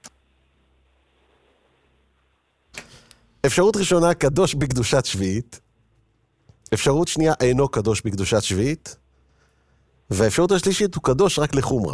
אפשרות ראשונה, קדוש בקדושת שביעית. אפשרות שנייה, אינו קדוש בקדושת שביעית. והאפשרות השלישית, הוא קדוש רק לחומרה.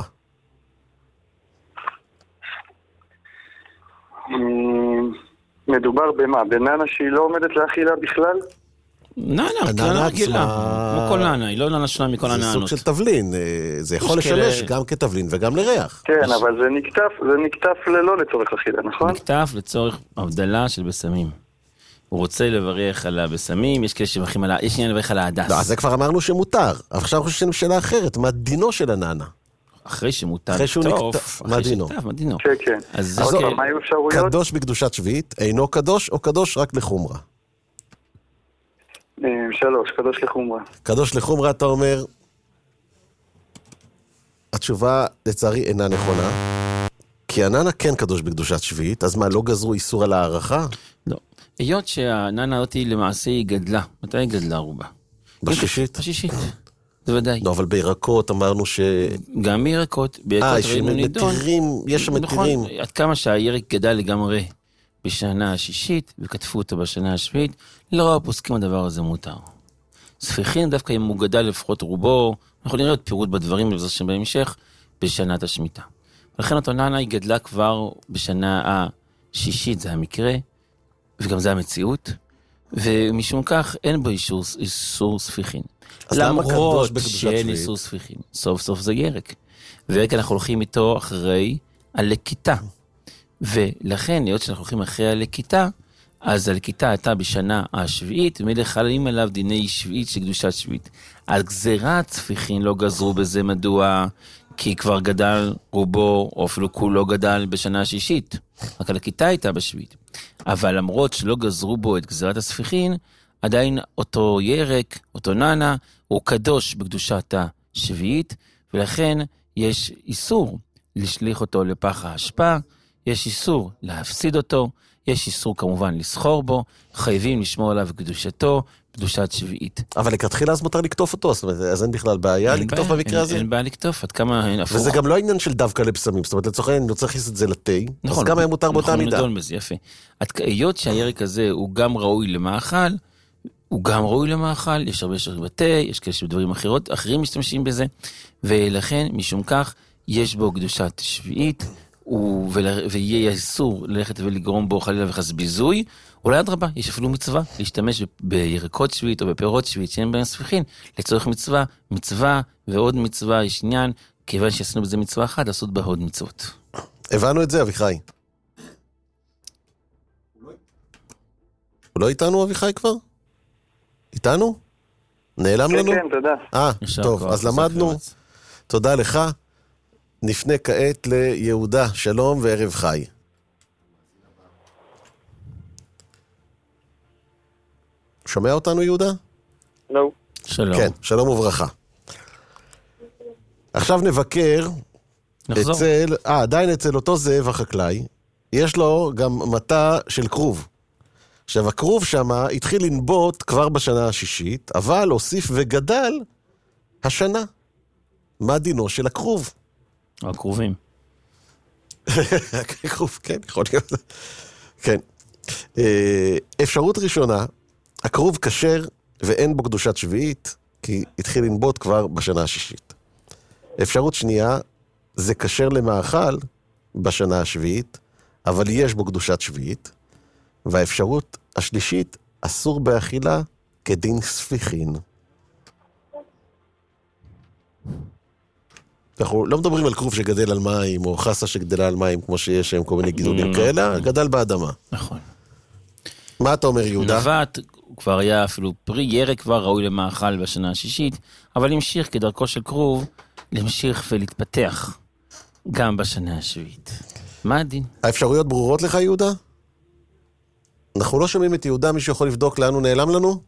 מדובר במה? בנענה שהיא לא עומדת לאכילה בכלל? נענה, נענה רגילה. כמו כל נענה, היא לא נענה שונה מכל הנענות. זה סוג של תבלין. זה יכול לשמש גם כתבלין וגם לריח. כן, אבל זה נקטף, זה נקטף ללא לצורך אכילה, נכון? נקטף לצורך הבדלה של בשמים. הוא רוצה לברך על הבשמים, יש כאלה שמחים על ה... יש עניין לברך על ההדס. לא, אז זה כבר אמרנו שמותר. עכשיו אנחנו חושבים שאלה אחרת, מה דינו של הנענה? אחרי שמותר אחרי שהוא נקטף, מה דינו? מה דינו? כן, כן. אז עוד פעם, מה היו אפשרויות? קדוש בקדושת שביעית, אינו קדוש או קדוש רק לחומרה? שלוש, קדוש לחומרה. קדוש לחומרה, אתה אומר, התשובה לצערי אינה נכונה, כי הנענה כן קדוש בקדושת שביעית, אז מה, לא גזרו איסור על הערכה? לא. היות שהנענה אותי למעשה היא גדלה. מתי היא גדלה רובה? בשישית? בשישית. זה ודאי. לא, אבל בירקות אמרנו ש... גם בירקות. בירקות ראינו נידון. מתירים, יש שם מתירים. נכון, עד כמה שהירק גדל לגמרי בשנה השישית, וכתפו אותו בשנה השביעית, לא רב פוסקים הדבר הזה מותר. ספיחין דווקא אם הוא גדל לפחות רובו, אנחנו נראה עוד פירוט בדברים לבזר שם בהמשך, בשנת השמיטה. ולכן אותו נענה היא גדלה כבר בשנה השישית, זה המקרה, וגם זה המציאות, ומשום כך אין בו איסור, איסור ספיחין. למרות שאין איסור ספיחין, סוף סוף זה ירק. וירק אנחנו הולכים איתו אחרי הלקיטה. ולכן, היות שאנחנו הולכים אחרי הלקיטה, אז הלקיטה הייתה בשנה השביעית, ומילא חלים עליו דיני שביעית של קדושת שביעית. על גזירת ספיחין לא גזרו בזה, מדוע? כי כבר גדל רובו, או אפילו כולו גדל בשנה השישית. רק הלקיטה הייתה בשביעית. אבל למרות שלא גזרו בו את גזירת הספיחין, עדיין אותו ירק, אותו נענה, הוא קדוש בקדושת השביעית, ולכן יש איסור לשליך אותו לפח האשפה, יש איסור להפסיד אותו, יש איסור כמובן לסחור בו, חייבים לשמור עליו קדושתו, קדושת שביעית. אבל לכתחילה אז מותר לקטוף אותו, אז אין בכלל בעיה לקטוף במקרה הזה? אין בעיה לקטוף, עד כמה אין הפוך. וזה גם לא העניין של דווקא לבשמים, זאת אומרת לצורך העניין, אני רוצה להכניס את זה לתה, אז גם היה מותר באותה מידה. נכון, נדון בזה, יפה. היות שהירק הזה הוא גם ראוי למאכל, הוא גם ראוי למאכל, יש הרבה שרים בתה, יש כאלה שדברים אחרות, אחרים משתמשים בזה, ולכן משום כך יש בו קדושת שביעית, ויהיה איסור ללכת ולגרום בו חלילה וחס ביזוי, אולי עד רבה, יש אפילו מצווה להשתמש בירקות שביעית או בפירות שביעית שאין בהם ספיחין, לצורך מצווה, מצווה ועוד מצווה, יש עניין, כיוון שעשינו בזה מצווה אחת, לעשות בה עוד מצוות. הבנו את זה, אביחי. הוא לא איתנו, אביחי, כבר? איתנו? נעלם לנו? כן, כן, תודה. אה, טוב, אז למדנו. תודה לך. נפנה כעת ליהודה, שלום וערב חי. שומע אותנו יהודה? לא. שלום. כן, שלום וברכה. עכשיו נבקר נחזור. אצל, אה, עדיין אצל אותו זאב החקלאי, יש לו גם מטע של כרוב, עכשיו, הכרוב שמה התחיל לנבוט כבר בשנה השישית, אבל הוסיף וגדל השנה. מה דינו של הכרוב? הכרובים. הכרוב, כן, יכול להיות. כן. אפשרות ראשונה, הכרוב כשר ואין בו קדושת שביעית, כי התחיל לנבוט כבר בשנה השישית. אפשרות שנייה, זה כשר למאכל בשנה השביעית, אבל יש בו קדושת שביעית. והאפשרות השלישית, אסור באכילה כדין ספיחין. אנחנו לא מדברים על כרוב שגדל על מים, או חסה שגדלה על מים, כמו שיש שם כל מיני גידולים כאלה, גדל באדמה. נכון. מה אתה אומר, יהודה? נבט, הוא כבר היה אפילו פרי ירק כבר ראוי למאכל בשנה השישית, אבל המשיך כדרכו של כרוב, להמשיך ולהתפתח גם בשנה השביעית. מה הדין? האפשרויות ברורות לך, יהודה? אנחנו לא שומעים את יהודה, מישהו יכול לבדוק לאן הוא נעלם לנו?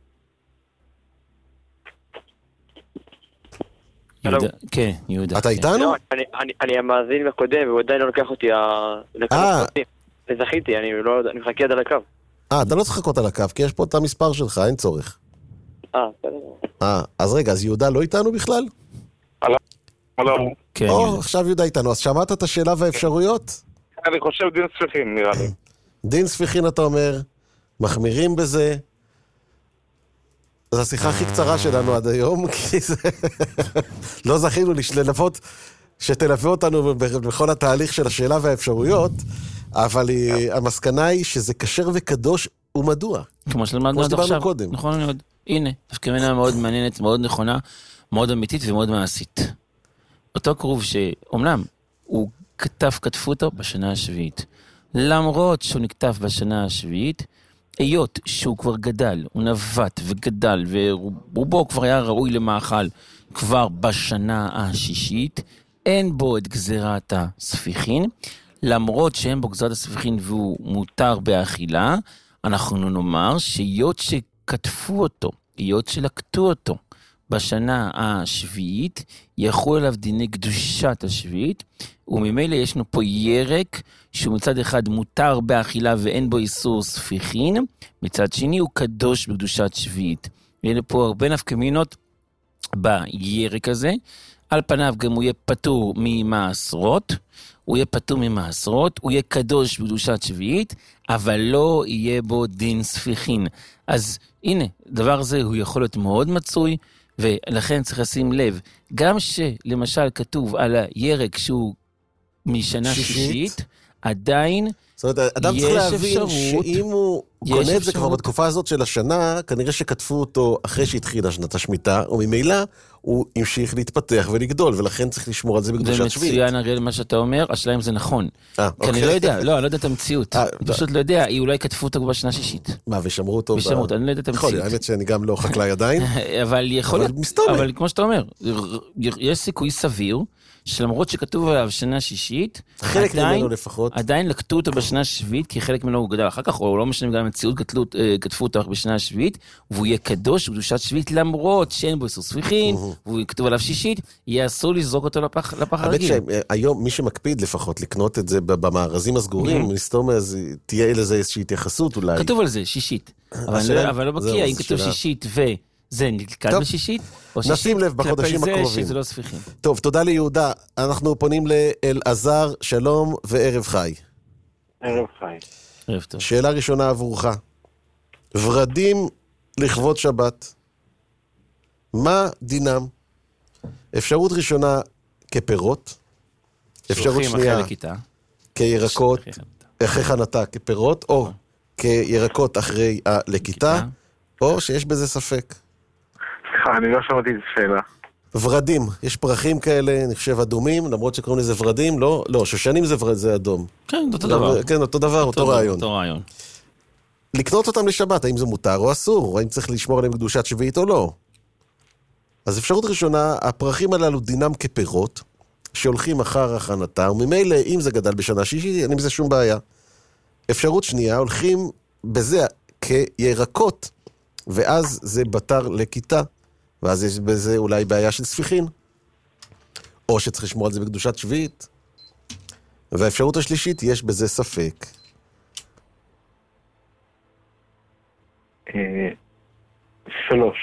יהודה, כן, יהודה. אתה איתנו? אני המאזין הקודם, והוא עדיין לא לוקח אותי לכמה פרטים. זכיתי, אני מחכה עד על הקו. אה, אתה לא צריך לחכות על הקו, כי יש פה את המספר שלך, אין צורך. אה, בסדר. אה, אז רגע, אז יהודה לא איתנו בכלל? הלו. כן, או, עכשיו יהודה איתנו. אז שמעת את השאלה והאפשרויות? אני חושב דין ספיחין, נראה לי. דין ספיחין, אתה אומר, מחמירים בזה. זו השיחה הכי קצרה שלנו עד היום, כי זה... לא זכינו ללוות, שתלווה אותנו בכל התהליך של השאלה והאפשרויות, אבל המסקנה היא שזה כשר וקדוש, ומדוע? כמו שלמדנו עד עכשיו. נכון מאוד. הנה, דווקא מנה מאוד מעניינת, מאוד נכונה, מאוד אמיתית ומאוד מעשית. אותו כרוב שאומנם הוא כתב, כתפו אותו בשנה השביעית. למרות שהוא נכתב בשנה השביעית, היות שהוא כבר גדל, הוא נבט וגדל, ורובו כבר היה ראוי למאכל כבר בשנה השישית, אין בו את גזירת הספיחין, למרות שאין בו גזירת הספיחין והוא מותר באכילה, אנחנו נאמר שהיות שכתפו אותו, היות שלקטו אותו בשנה השביעית, יחול עליו דיני קדושת השביעית, וממילא יש לנו פה ירק, שהוא מצד אחד מותר באכילה ואין בו איסור ספיחין, מצד שני הוא קדוש בקדושת שביעית. ויש פה הרבה נפקמינות בירק הזה, על פניו גם הוא יהיה פטור ממעשרות, הוא יהיה פטור ממעשרות, הוא יהיה קדוש בקדושת שביעית, אבל לא יהיה בו דין ספיחין. אז הנה, דבר זה הוא יכול להיות מאוד מצוי, ולכן צריך לשים לב, גם שלמשל כתוב על הירק שהוא משנה שישית, עדיין זאת אומרת, אדם צריך להבין שאם הוא קונה את זה כבר בתקופה הזאת של השנה, כנראה שכתפו אותו אחרי שהתחילה שנת השמיטה, וממילא הוא המשיך להתפתח ולגדול, ולכן צריך לשמור על זה בקדושת שביעית. זה מצוין, הרי מה שאתה אומר, השאלה אם זה נכון. כי אני לא יודע, לא, אני לא יודע את המציאות. אני פשוט לא יודע, היא אולי כתפו אותו בשנה שישית. מה, ושמרו אותו? ושמרו אותו, אני לא יודע את המציאות. יכול, האמת שאני גם לא חקלאי עדיין. אבל יכול, אבל כמו שאתה אומר, יש סיכוי סביר, שלמרות שכתוב עליו שנה שישית, חלק ממנו לפחות. עדיין לקטו אותו בשנה שביעית, כי חלק ממנו הוא גדל אחר כך, או לא משנה גם המציאות כתבו אותו בשנה השביעית, והוא יהיה קדוש בקדושת שביעית, למרות שאין בו איסור ספיחין, והוא יכתוב עליו שישית, יהיה אסור לזרוק אותו לפח הרגיל. היום מי שמקפיד לפחות לקנות את זה במארזים הסגורים, נסתום אז תהיה לזה איזושהי התייחסות אולי. כתוב על זה, שישית. אבל לא בקיע, אם כתוב שישית ו... זה נלכד בשישית, או שישית, נשים לב בחודשים הקרובים. שזה לא ספיחים. טוב, תודה ליהודה. אנחנו פונים לאלעזר, שלום וערב חי. ערב חי. ערב טוב. שאלה ראשונה עבורך. ורדים לכבוד שבת. מה דינם? אפשרות ראשונה כפירות. אפשרות שנייה כירקות, אחרי חנתה כפירות, או כירקות אחרי הלקיטה, או שיש בזה ספק. סליחה, אני לא שמעתי את השאלה. ורדים, יש פרחים כאלה, אני חושב אדומים, למרות שקוראים לזה ורדים, לא, לא, שושנים זה ורד, זה אדום. כן, אותו דבר. כן, אותו דבר, אותו רעיון. אותו רעיון. לקנות אותם לשבת, האם זה מותר או אסור, או האם צריך לשמור עליהם קדושת שביעית או לא. אז אפשרות ראשונה, הפרחים הללו דינם כפירות, שהולכים אחר הכנתה, וממילא, אם זה גדל בשנה שישית, אין עם זה שום בעיה. אפשרות שנייה, הולכים בזה כירקות, ואז זה בתר לכיתה, ואז יש בזה אולי בעיה של ספיחין, או שצריך לשמור על זה בקדושת שביעית. והאפשרות השלישית, יש בזה ספק. שלוש.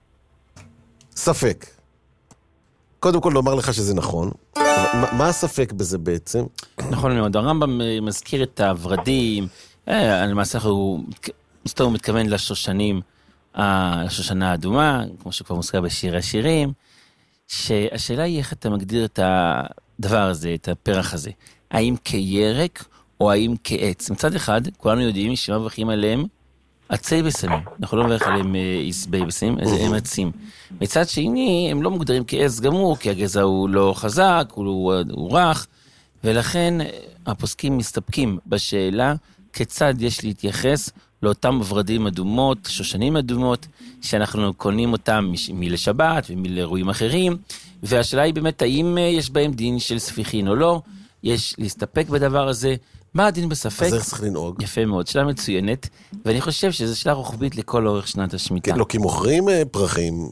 ספק. קודם כל לומר לך שזה נכון. מה, מה הספק בזה בעצם? נכון מאוד, הרמב"ם מזכיר את הוורדים, אה, למעשה הוא מסתור מתכוון לשושנים, השושנה האדומה, כמו שכבר מוזכר בשיר השירים, שהשאלה היא איך אתה מגדיר את הדבר הזה, את הפרח הזה. האם כירק או האם כעץ? מצד אחד, כולנו יודעים שמברכים עליהם עצי בשמים. אנחנו לא מברך עליהם עשבי בשמים, הם עצים. מצד שני, הם לא מוגדרים כעץ גמור, כי הגזע הוא לא חזק, הוא, הוא רך, ולכן הפוסקים מסתפקים בשאלה כיצד יש להתייחס לאותם ורדים אדומות, שושנים אדומות, שאנחנו קונים אותם מלשבת ומלאירועים אחרים, והשאלה היא באמת האם יש בהם דין של ספיחין או לא, יש להסתפק בדבר הזה, מה הדין בספק? אז איך צריך לנהוג? יפה מאוד, שאלה מצוינת, ואני חושב שזו שאלה רוחבית לכל אורך שנת השמיטה. כן, לא, כי מוכרים פרחים,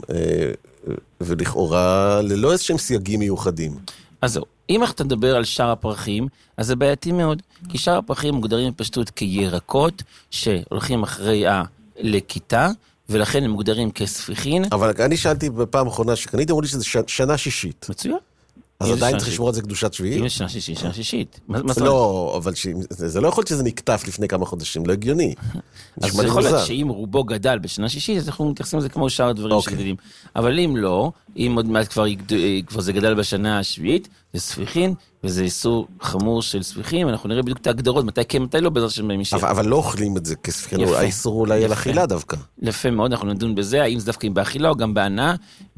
ולכאורה ללא איזשהם סייגים מיוחדים. אז זהו, אם אתה מדבר על שאר הפרחים, אז זה בעייתי מאוד, כי שאר הפרחים מוגדרים בפשטות כירקות, שהולכים אחרי הלקיטה, ולכן הם מוגדרים כספיחין. אבל אני שאלתי בפעם האחרונה שקניתי, אמרו לי שזה שנה שישית. מצוין. אז עדיין צריך לשמור את זה קדושת שביעית? אם יש שנה שישית, שנה שישית. לא, אבל זה לא יכול להיות שזה נקטף לפני כמה חודשים, לא הגיוני. אז זה יכול להיות שאם רובו גדל בשנה שישית, אז אנחנו מתייחסים לזה כמו שאר הדברים שגדלים. אבל אם לא, אם עוד מעט כבר זה גדל בשנה השביעית, זה ספיחין, וזה איסור חמור של ספיחים, אנחנו נראה בדיוק את ההגדרות, מתי כן, מתי לא, בעזרת שם במשיח. אבל לא אוכלים את זה כספיחין, האיסור אולי על אכילה דווקא. יפה מאוד, אנחנו נדון בזה, האם זה דווקא באכילה או גם בהנאה,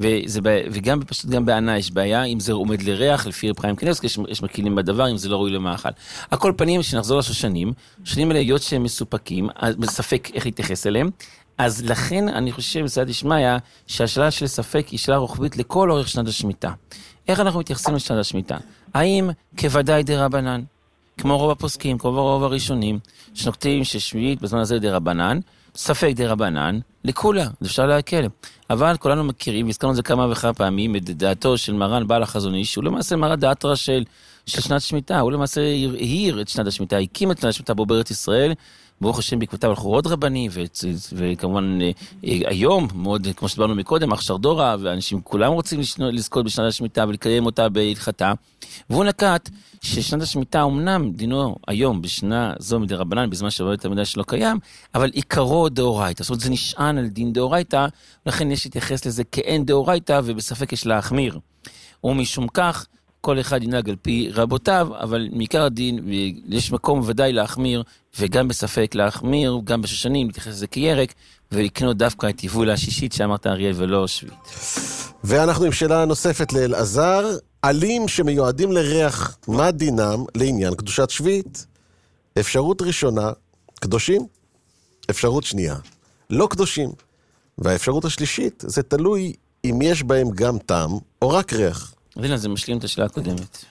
וגם פשוט גם בהנאה יש בעיה, אם זה עומד לריח, לפי רב חיים קניבסקי, יש מקילים בדבר, אם זה לא ראוי למאכל. הכל פנים, שנחזור לשושנים, שושנים האלה היות שהם מסופקים, בספק איך להתייחס אליהם, אז לכן אני חושב, בסייעתא דשמיא, שהשאלה של ספק היא שאלה רוחבית לכל אורך שנת השמיטה. איך אנחנו מתייחסים לשנת השמיטה? האם כוודאי דרבנן, כמו רוב הפוסקים, כמו רוב הראשונים, שנוקטים ששביעית בזמן הזה דרבנן, ספק דרבנן, לכולה, זה אפשר להקל. אבל כולנו מכירים, והזכרנו את זה כמה וכמה פעמים, את דעתו של מרן בעל החזון איש, שהוא למעשה מרן דעתרא של, של שנת שמיטה, הוא למעשה העיר את שנת השמיטה, הקים את שנת השמיטה בו בארץ ישראל, ברוך השם בעקבותיו הלכו עוד רבנים, וכמובן היום, מאוד, כמו שדיברנו מקודם, אכשר דורה, ואנשים כולם רוצים לזכות בשנת השמיטה ולקיים אותה בהלכתה, והוא נקט ששנת השמיטה אמנם דינו היום בשנה זו מדי רבנן, בזמן שבו את המידע שלא קיים, אבל עיקרו דאורייתא, זאת אומרת זה נשען על דין דאורייתא, ולכן יש להתייחס לזה כאין דאורייתא, ובספק יש להחמיר. ומשום כך, כל אחד ינהג על פי רבותיו, אבל מעיקר הדין, יש מקום ודאי להחמיר, וגם בספק להחמיר, גם בשושנים, להתייחס לזה כירק, ולקנות דווקא את יבול השישית שאמרת אריאל ולא שביעית. ואנחנו עם שאלה נוספת לאלעזר, עלים שמיועדים לריח, מה דינם לעניין קדושת שביעית? אפשרות ראשונה, קדושים. אפשרות שנייה, לא קדושים. והאפשרות השלישית, זה תלוי אם יש בהם גם טעם או רק ריח. אז זה משלים את השאלה הקודמת.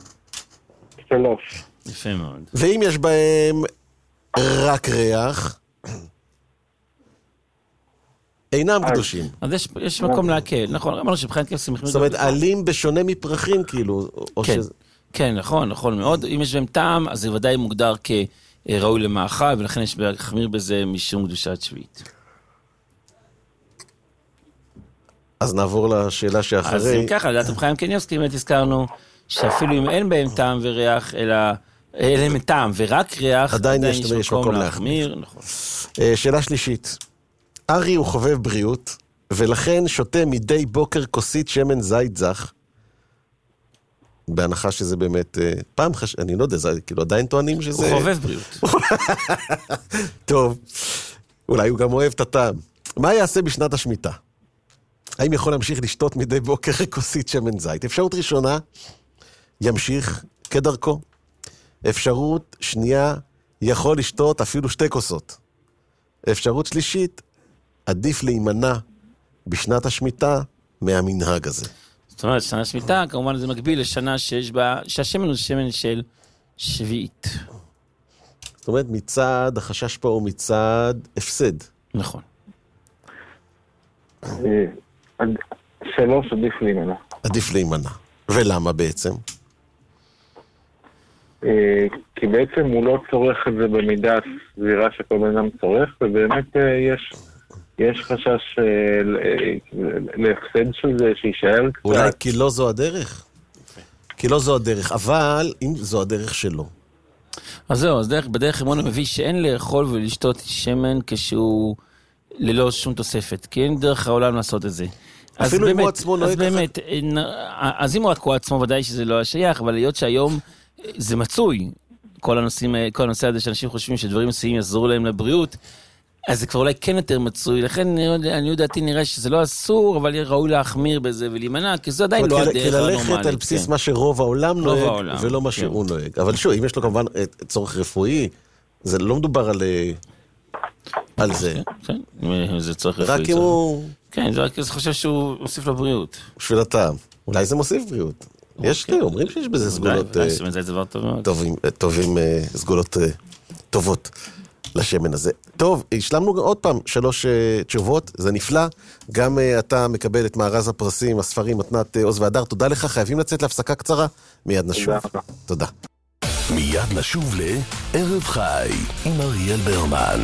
שלוש. יפה מאוד. ואם יש בהם רק ריח, אינם קדושים. אז יש, יש מקום להקל, נכון, אמרנו שבחינת כיף שמחים... זאת אומרת, עלים בשונה מפרחים, כאילו, או כן, שזה... כן, נכון, נכון מאוד. אם יש בהם טעם, אז זה ודאי מוגדר כראוי למאכל, ולכן יש להחמיר בזה משום קדושת שביעית. אז נעבור לשאלה שאחרי... אז אם ככה, לדעת רב חיים קניבסקי, באמת הזכרנו שהפילו אם אין בהם טעם וריח, אלא אין להם טעם ורק ריח, עדיין יש, יש מקום להחמיר. נכון. שאלה שלישית. ארי הוא חובב בריאות, ולכן שותה מדי בוקר כוסית שמן זית זך, בהנחה שזה באמת... פעם חש... אני לא יודע, זה כאילו עדיין טוענים שזה... הוא חובב בריאות. טוב, אולי הוא גם אוהב את הטעם. מה יעשה בשנת השמיטה? האם יכול להמשיך לשתות מדי בוקר כוסית שמן זית? אפשרות ראשונה, ימשיך כדרכו. אפשרות שנייה, יכול לשתות אפילו שתי כוסות. אפשרות שלישית, עדיף להימנע בשנת השמיטה מהמנהג הזה. זאת אומרת, שנת השמיטה, כמובן זה מקביל לשנה שיש בה, שהשמן הוא שמן של שביעית. זאת אומרת, מצד, החשש פה הוא מצד הפסד. נכון. שלוש, עדיף להימנע. עדיף להימנע. ולמה בעצם? כי בעצם הוא לא צורך את זה במידה סבירה שכל בן אדם צורך, ובאמת יש יש חשש להפסד של זה, שישאר קצת. אולי כי לא זו הדרך? כי לא זו הדרך, אבל אם זו הדרך שלו. אז זהו, אז דרך, בדרך אמונה מביא שאין לאכול ולשתות שמן כשהוא ללא שום תוספת, כי אין דרך העולם לעשות את זה. אפילו אם הוא עצמו נוהג אז באמת, אז אם הוא רק עצמו ודאי שזה לא השייך, אבל להיות שהיום זה מצוי, כל הנושאים, כל הנושא הזה שאנשים חושבים שדברים מסוימים יעזרו להם לבריאות, אז זה כבר אולי כן יותר מצוי, לכן אני יודעתי נראה שזה לא אסור, אבל ראוי להחמיר בזה ולהימנע, כי זה עדיין לא הדרך הנורמלית. כי ללכת על בסיס מה שרוב העולם נוהג, ולא מה שהוא נוהג. אבל שוב, אם יש לו כמובן צורך רפואי, זה לא מדובר על זה. כן, זה צורך רפואי. רק אם הוא... כן, זה רק חושב שהוא מוסיף לבריאות. בשביל הטעם. אולי זה מוסיף בריאות. יש, אומרים שיש בזה סגולות טובים, סגולות טובות. לשמן הזה. טוב, השלמנו עוד פעם שלוש uh, תשובות, זה נפלא. גם uh, אתה מקבל את מארז הפרסים, הספרים, מתנת uh, עוז והדר. תודה לך, חייבים לצאת להפסקה קצרה. מיד נשוב. תודה. תודה. מיד נשוב לערב חי עם אריאל ברמן.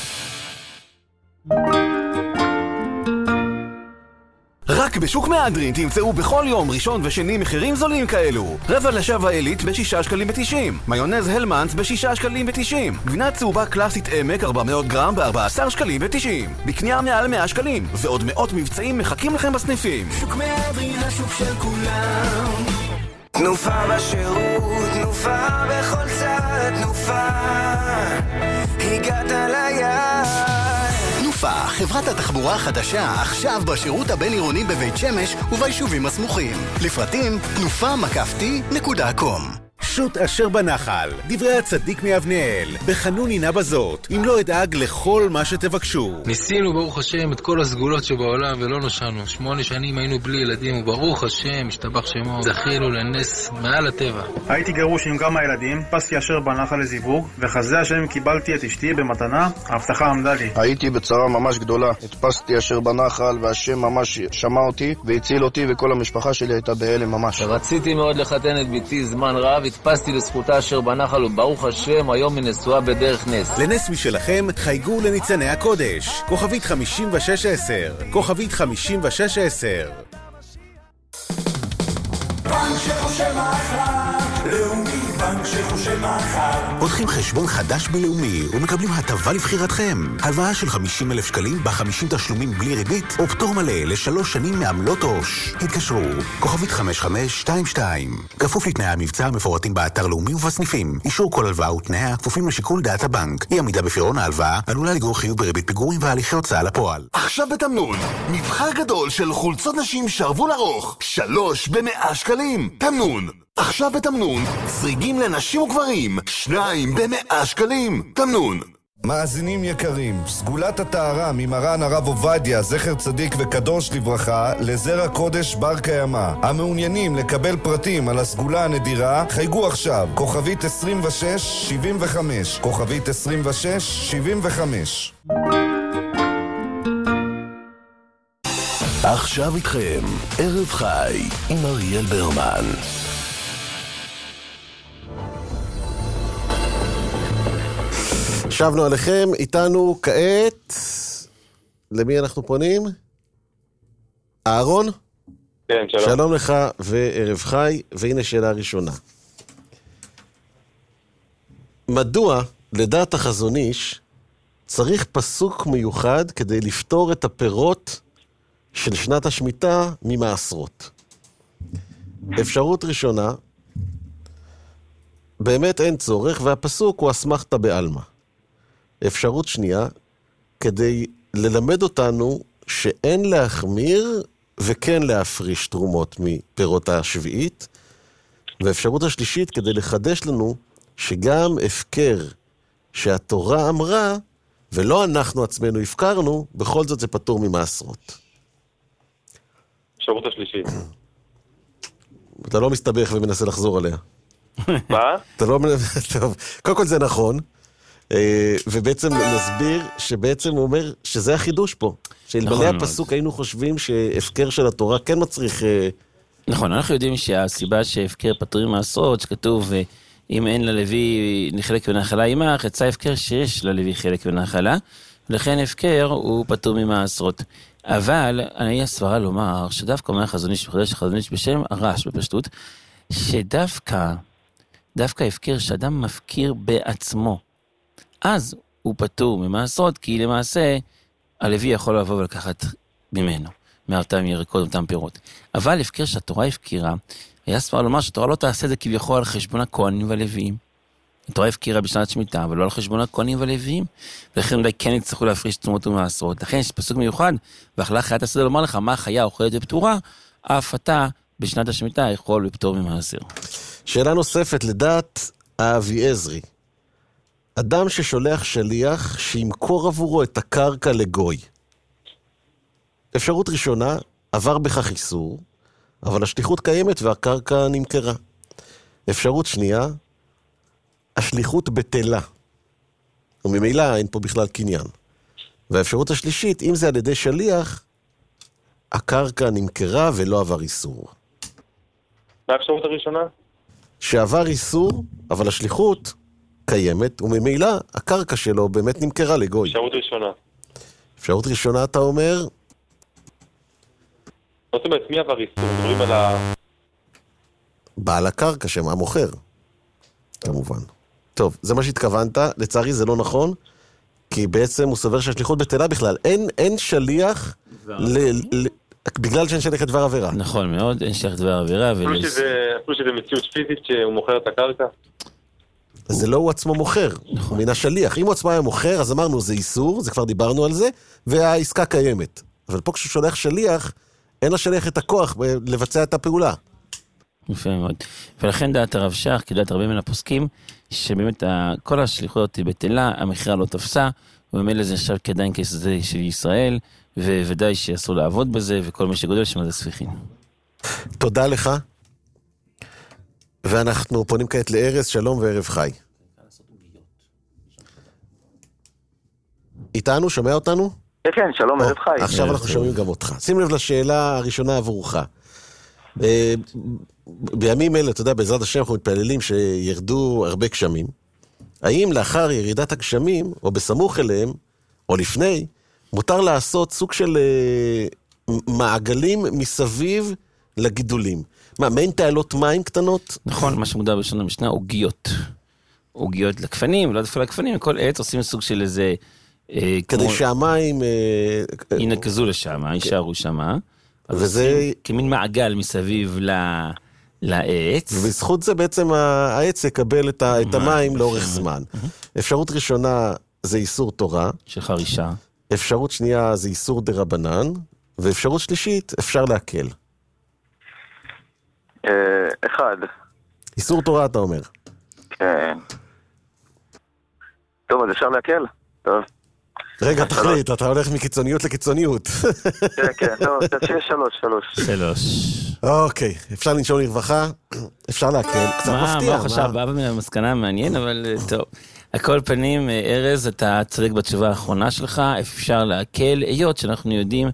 רק בשוק מהדרין תמצאו בכל יום ראשון ושני מחירים זולים כאלו. רבע לשווה עילית בשישה שקלים בתשעים. מיונז הלמנס בשישה שקלים בתשעים. גבינה צהובה קלאסית עמק ארבע מאות גרם בארבע עשרה שקלים בתשעים. בקנייה מעל מאה שקלים. ועוד מאות מבצעים מחכים לכם בסניפים. שוק מהדרין, השוק של כולם. תנופה בשירות, תנופה בכל צד, תנופה. הגעת ליד. תנופה, חברת התחבורה החדשה, עכשיו בשירות הבין-עירוני בבית שמש וביישובים הסמוכים. לפרטים, תנופה מקפתי נקודה קום. שוט אשר בנחל, דברי הצדיק מאבנאל, בחנון הנה בזאת, אם לא אדאג לכל מה שתבקשו. ניסינו ברוך השם את כל הסגולות שבעולם ולא נושענו. שמונה שנים היינו בלי ילדים וברוך השם, השתבח שמו, זכינו לנס מעל הטבע. הייתי גרוש עם כמה ילדים, פסתי אשר בנחל לזיווג, וחזה השם קיבלתי את אשתי במתנה, ההבטחה עמדה לי. הייתי בצרה ממש גדולה, הדפסתי אשר בנחל והשם ממש שמע אותי והציל אותי וכל המשפחה שלי הייתה בהלם ממש. רציתי מאוד לחתן את ביתי זמן רב, התפסתי לזכותה אשר בנחל וברוך השם היום מנשואה בדרך נס. לנס משלכם חייגו לניצני הקודש, כוכבית חמישים ושש עשר, כוכבית חמישים ושש עשר. בנק שחושב מחר, לאומי בנק שחושב מחר. פותחים חשבון חדש בלאומי ומקבלים הטבה לבחירתכם. הלוואה של חמישים אלף שקלים ב-חמישים תשלומים בלי ריבית או פטור מלא לשלוש שנים מעמלות עו"ש. התקשרו, כוכבית חמש חמש שתיים שתיים. כפוף לתנאי המבצע המפורטים באתר לאומי ובסניפים. אישור כל הלוואה ותנאיה כפופים לשיקול דעת הבנק. אי עמידה בפירעון ההלוואה עלולה לגרור חיוב בריבית פיגורים והליכי הוצאה לפועל. עכשיו בתמנון, מבחר גדול של חולצות נשים שרוול ארוך, שלוש במאה שקלים. תמנון. עכשיו בתמנון, סריגים לנשים וגברים, שניים במאה שקלים. תמנון. מאזינים יקרים, סגולת הטהרה ממרן הרב עובדיה, זכר צדיק וקדוש לברכה, לזרע קודש בר קיימא. המעוניינים לקבל פרטים על הסגולה הנדירה, חייגו עכשיו, כוכבית עשרים ושש שבעים וחמש, כוכבית עשרים ושש שבעים וחמש. עכשיו איתכם, ערב חי עם אריאל ברמן. שבנו עליכם, איתנו כעת, למי אנחנו פונים? אהרון? כן, שלום. שלום לך וערב חי, והנה שאלה ראשונה. מדוע, לדעת החזון איש, צריך פסוק מיוחד כדי לפתור את הפירות של שנת השמיטה ממעשרות? אפשרות ראשונה, באמת אין צורך, והפסוק הוא אסמכתא בעלמא. אפשרות שנייה, כדי ללמד אותנו שאין להחמיר וכן להפריש תרומות מפירות השביעית, ואפשרות השלישית, כדי לחדש לנו שגם הפקר שהתורה אמרה, ולא אנחנו עצמנו הפקרנו, בכל זאת זה פטור ממעשרות. אפשרות השלישית. אתה לא מסתבך ומנסה לחזור עליה. מה? אתה לא... טוב, קודם כל זה נכון, ובעצם נסביר שבעצם הוא אומר שזה החידוש פה. שאלמלא הפסוק היינו חושבים שהפקר של התורה כן מצריך... נכון, אנחנו יודעים שהסיבה שהפקר פטורים מעשרות, שכתוב אם אין ללוי חלק ונחלה עמך, יצא הפקר שיש ללוי חלק ונחלה, לכן הפקר הוא פטור ממעשרות. אבל אני הסברה לומר שדווקא אומר חזון איש מחדש חזון איש בשם הרש בפשטות, שדווקא, דווקא הפקר שאדם מפקיר בעצמו, אז הוא פטור ממעשרות, כי למעשה הלוי יכול לבוא ולקחת ממנו, מאותם ירקות, מאותם פירות. אבל הפקר שהתורה הפקירה, היה סברה לומר שהתורה לא תעשה את זה כביכול על חשבון הכהנים והלוויים. התורה הפקירה בשנת שמיטה, אבל לא על חשבון הכהנים והלוויים, ולכן אולי כן יצטרכו להפריש תרומות ומעשרות. לכן יש פסוק מיוחד, ואכלה חיית הסדר לומר לך, מה חיה אוכלת בפטורה, אף אתה בשנת השמיטה יכול בפטור ממעשר. שאלה נוספת, לדעת האבי עזרי, אדם ששולח שליח שימכור עבורו את הקרקע לגוי. אפשרות ראשונה, עבר בכך איסור, אבל השליחות קיימת והקרקע נמכרה. אפשרות שנייה, השליחות בטלה, וממילא אין פה בכלל קניין. והאפשרות השלישית, אם זה על ידי שליח, הקרקע נמכרה ולא עבר איסור. מה האפשרות הראשונה? שעבר איסור, אבל השליחות קיימת, וממילא הקרקע שלו באמת נמכרה לגוי. אפשרות ראשונה. אפשרות ראשונה אתה אומר? זאת אומרת, מי עבר איסור? מדברים על ה... בעל הקרקע שמה מוכר, כמובן. טוב, זה מה שהתכוונת, לצערי זה לא נכון, כי בעצם הוא סובר שהשליחות בטלה בכלל. אין, אין שליח ל, ל, בגלל שאין שליח את דבר עבירה. נכון מאוד, אין שליח את דבר עבירה. אפילו ול... שזה, שזה מציאות פיזית שהוא מוכר את הקרקע? זה לא הוא עצמו מוכר, נכון. מן השליח. אם הוא עצמו היה מוכר, אז אמרנו זה איסור, זה כבר דיברנו על זה, והעסקה קיימת. אבל פה כשהוא שולח שליח, אין לשליח את הכוח לבצע את הפעולה. יפה מאוד. ולכן דעת הרב שך, כדעת הרבה מן הפוסקים, שבאמת כל השליחות היא בטלה, המחירה לא תפסה, ובאמת זה נחשב כדין כסזה של ישראל, וודאי שאסור לעבוד בזה, וכל מי שגודל שם זה ספיחין. תודה לך. ואנחנו פונים כעת לארז, שלום וערב חי. איתנו, שומע אותנו? כן, כן, שלום, ערב חי. עכשיו אנחנו שומעים גם אותך. שים לב לשאלה הראשונה עבורך. בימים אלה, אתה יודע, בעזרת השם אנחנו מתפללים שירדו הרבה גשמים. האם לאחר ירידת הגשמים, או בסמוך אליהם, או לפני, מותר לעשות סוג של מעגלים מסביב לגידולים? מה, מעין תעלות מים קטנות? נכון, מה שמוגדר בשנה המשנה, עוגיות. עוגיות לקפנים, לא דווקא לקפנים, כל עת עושים סוג של איזה... כדי שהמים... ינקזו לשם, יישארו שם. וזה... כמין מעגל מסביב לעץ. ובזכות זה בעצם העץ יקבל את המים לאורך זמן. אפשרות ראשונה זה איסור תורה. של חרישה. אפשרות שנייה זה איסור דרבנן. ואפשרות שלישית, אפשר להקל. אחד. איסור תורה אתה אומר. כן. טוב, אז אפשר להקל? טוב. רגע, תחליט, אתה הולך מקיצוניות לקיצוניות. כן, כן, טוב, תציע שלוש, שלוש. שלוש. אוקיי, אפשר לנשום לרווחה, אפשר להקל, קצת מפתיע. מה חשב, בא במסקנה מעניין, אבל טוב. הכל פנים, ארז, אתה צודק בתשובה האחרונה שלך, אפשר להקל, היות שאנחנו יודעים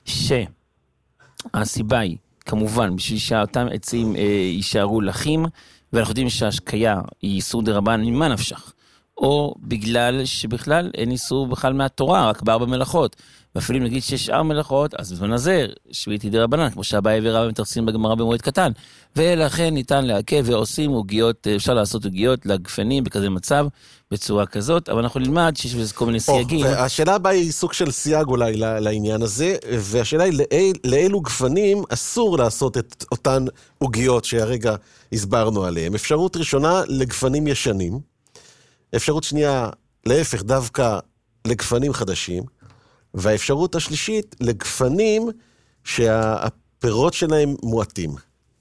שהסיבה היא, כמובן, בשביל שאותם עצים יישארו לחים, ואנחנו יודעים שההשקיה היא איסור דרבנן, ממה נפשך? או בגלל שבכלל אין איסור בכלל מהתורה, רק בארבע מלאכות. ואפילו אם נגיד שיש שאר מלאכות, אז בזמן הזה שביעית דרבנן, כמו שהבאי ורבא מתרצים בגמרא במועד קטן. ולכן ניתן להקל ועושים עוגיות, אפשר לעשות עוגיות לגפנים בכזה מצב, בצורה כזאת, אבל אנחנו נלמד שיש בזה כל מיני סייגים. השאלה הבאה היא סוג של סייג אולי לעניין הזה, והשאלה היא לאילו גפנים אסור לעשות את אותן עוגיות שהרגע הסברנו עליהן. אפשרות ראשונה לגפנים ישנים, אפשרות שנייה, להפך, דווקא לגפנים חדשים, והאפשרות השלישית, לגפנים שהפירות שלהם מועטים.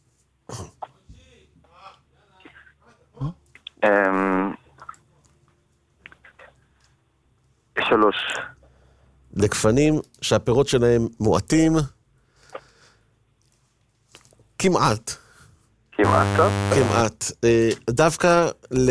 שלוש. לגפנים שהפירות שלהם מועטים, כמעט. כמעט, טוב. כמעט. דווקא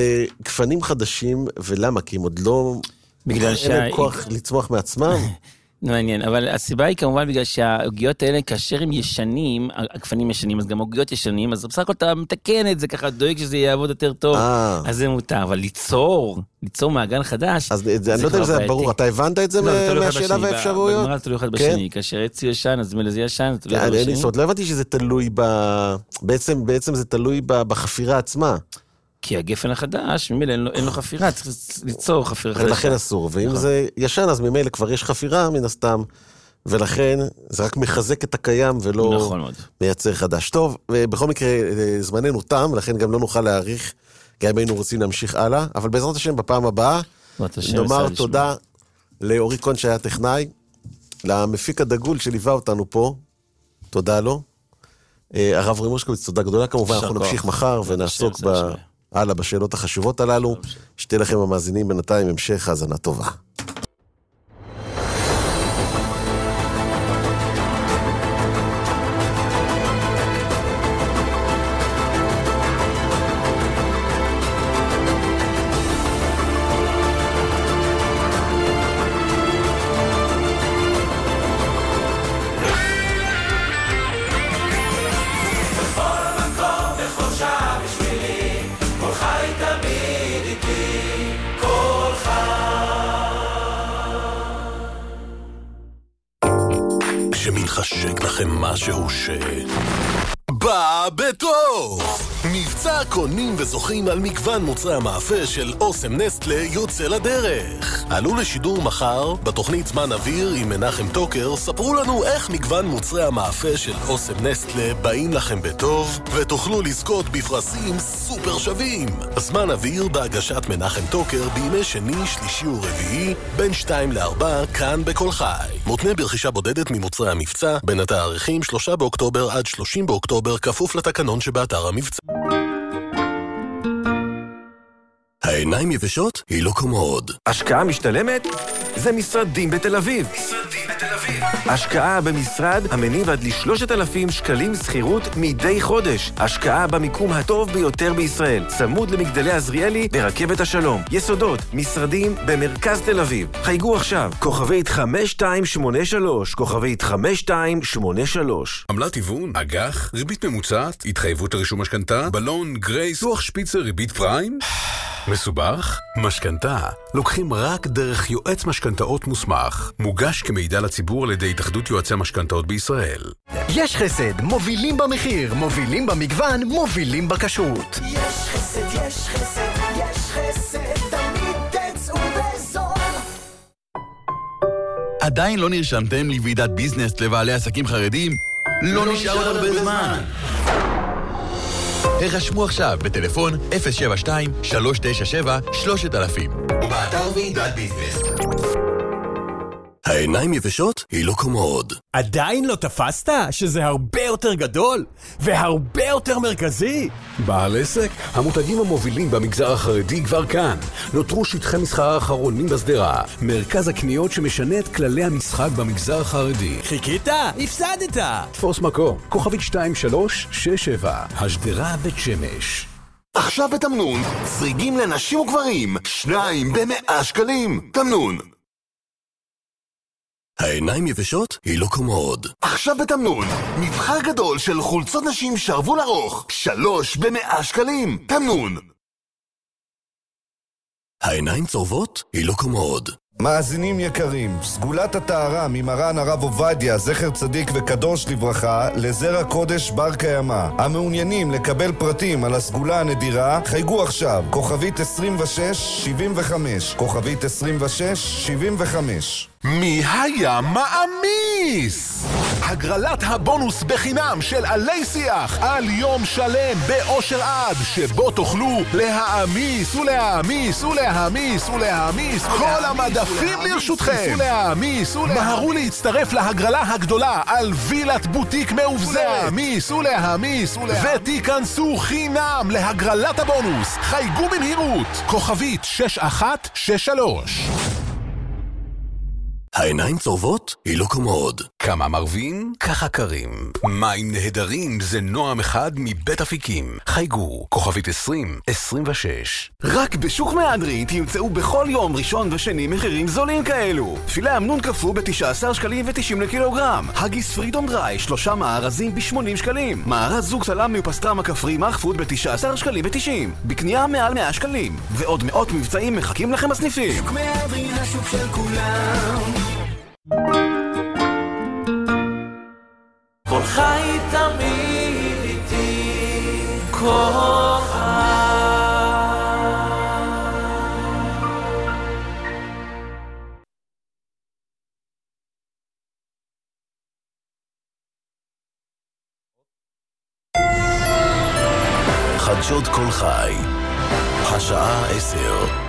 לגפנים חדשים, ולמה? כי הם עוד לא... בגלל אין להם כוח לצמוח מעצמם? מעניין, אבל הסיבה היא כמובן בגלל שהעוגיות האלה, כאשר הם ישנים, הגפנים ישנים, אז גם העוגיות ישנים, אז בסך הכל אתה מתקן את זה ככה, דואג שזה יעבוד יותר טוב, אז זה מותר, אבל ליצור, ליצור מעגל חדש, אז אני לא יודע אם זה ברור, אתה הבנת את זה מהשאלה והאפשרויות? בגמרא זה תלוי אחד בשני, כאשר עץ ישן, אז מלא זה ישן, זה תלוי אחד אני בשני. לא הבנתי שזה תלוי ב... בעצם, בעצם זה תלוי בחפירה עצמה. כי הגפן החדש, ממילא אין לו, אין לו חפירה, צריך ליצור חפירה חדשה. ולכן אסור, ואם זה ישן, אז ממילא כבר יש חפירה מן הסתם, ולכן זה רק מחזק את הקיים ולא נכון מאוד. מייצר חדש. טוב, ובכל מקרה, זמננו תם, לכן גם לא נוכל להאריך, גם היינו רוצים להמשיך הלאה, אבל בעזרת השם בפעם הבאה, נאמר תודה לאורי קון שהיה טכנאי, למפיק הדגול שליווה אותנו פה, תודה לו. הרב רימושקוביץ, תודה גדולה, כמובן אנחנו נמשיך מחר ונעסוק הלאה בשאלות החשובות הללו. שתהיה לכם המאזינים בינתיים המשך האזנה טובה. שמתחשק לכם משהו ש... בא בטוב! מבצע קונים וזוכים על מגוון מוצרי המאפה של אוסם נסטלה יוצא לדרך. עלו לשידור מחר, בתוכנית זמן אוויר עם מנחם טוקר, ספרו לנו איך מגוון מוצרי המאפה של אוסם נסטלה באים לכם בטוב, ותוכלו לזכות בפרסים סופר שווים. זמן אוויר בהגשת מנחם טוקר בימי שני, שלישי ורביעי, בין שתיים לארבע, כאן בכל חי. מותנה ברכישה בודדת ממוצרי המבצע, בין התאריכים שלושה באוקטובר עד שלושים באוקטובר, כפוף לתקנון שבאתר המבצע. העיניים יבשות היא לא קומוד. השקעה משתלמת? זה משרדים בתל אביב. משרדים בתל אביב. השקעה במשרד המניב עד ל-שלושת אלפים שקלים שכירות מדי חודש. השקעה במיקום הטוב ביותר בישראל. צמוד למגדלי עזריאלי ברכבת השלום. יסודות, משרדים במרכז תל אביב. חייגו עכשיו, כוכבית חמש שתיים שמונה שלוש, כוכבית חמש שתיים שמונה שלוש. עמלת היוון, אג"ח, ריבית ממוצעת, התחייבות לרישום משכנתה, בלון, גרייס, לוח שפיצר, ריבית פריים. מסובך? משכנתה לוקחים רק דרך יועץ משכנתאות מוסמך, מוגש כמידע לציבור על ידי התאחדות יועצי המשכנתאות בישראל. יש חסד, מובילים במחיר, מובילים במגוון, מובילים בכשרות. יש חסד, יש חסד, יש חסד, תמיד תצאו בזול. עדיין לא נרשמתם לוועידת ביזנס לבעלי עסקים חרדים? לא נשאר עוד הרבה זמן. הרשמו עכשיו בטלפון אפס שבע שתיים שלוש תשע שבע שלושת אלפים ובאתר ועידת ביזנס. העיניים יבשות היא לא קומוד. עדיין לא תפסת שזה הרבה יותר גדול והרבה יותר מרכזי? בעל עסק, המותגים המובילים במגזר החרדי כבר כאן. נותרו שטחי מסחר אחרונים בסדרה, מרכז הקניות שמשנה את כללי המשחק במגזר החרדי. חיכית? הפסדת. תפוס מקום, כוכבית שתיים שלוש שש שבע, השדרה בית שמש. עכשיו בתמנון, סריגים לנשים וגברים, שניים במאה שקלים. תמנון. העיניים יבשות היא לא קומוד. עכשיו בתמנון, מבחר גדול של חולצות נשים שרוול ארוך, שלוש במאה שקלים. תמנון. העיניים צורבות היא לא קומוד. מאזינים יקרים, סגולת הטהרה ממרן הרב עובדיה, זכר צדיק וקדוש לברכה, לזרע קודש בר קיימא. המעוניינים לקבל פרטים על הסגולה הנדירה, חייגו עכשיו, כוכבית עשרים ושש שבעים וחמש, כוכבית עשרים ושש שבעים וחמש. מי היה מעמיס? הגרלת הבונוס בחינם של עלי שיח על יום שלם באושר עד, שבו תוכלו להעמיס ולהעמיס ולהעמיס ולהעמיס, כל המדפים לרשותכם, ולהעמיס מהרו להצטרף להגרלה הגדולה על וילת בוטיק מאובזרת, להעמיס ולהעמיס ותיכנסו חינם להגרלת הבונוס. חייגו במהירות, כוכבית שש אחת שש שלוש. העיניים צורבות היא לא קומוד. כמה מרווין? ככה קרים. מים נהדרים זה נועם אחד מבית אפיקים. חייגו, כוכבית עשרים עשרים ושש. רק בשוק מהדרין תמצאו בכל יום ראשון ושני מחירים זולים כאלו. פילה אמנון קפוא ב-תשעה עשר שקלים ו-תשעים לקילוגרם. הגיס פרידום דריי, שלושה מארזים ב-שמונים שקלים. מארז זוג סלמי ופסטרמה כפרי מחפות ב-תשעה עשר שקלים ו-תשעים. בקנייה מעל מאה שקלים. ועוד מאות מבצעים מחכים לכם בסניפים. שוק מהדרין, השוק של כולם. כל חי תמיד איתי, כל חי. חדשות כל חי, השעה עשר.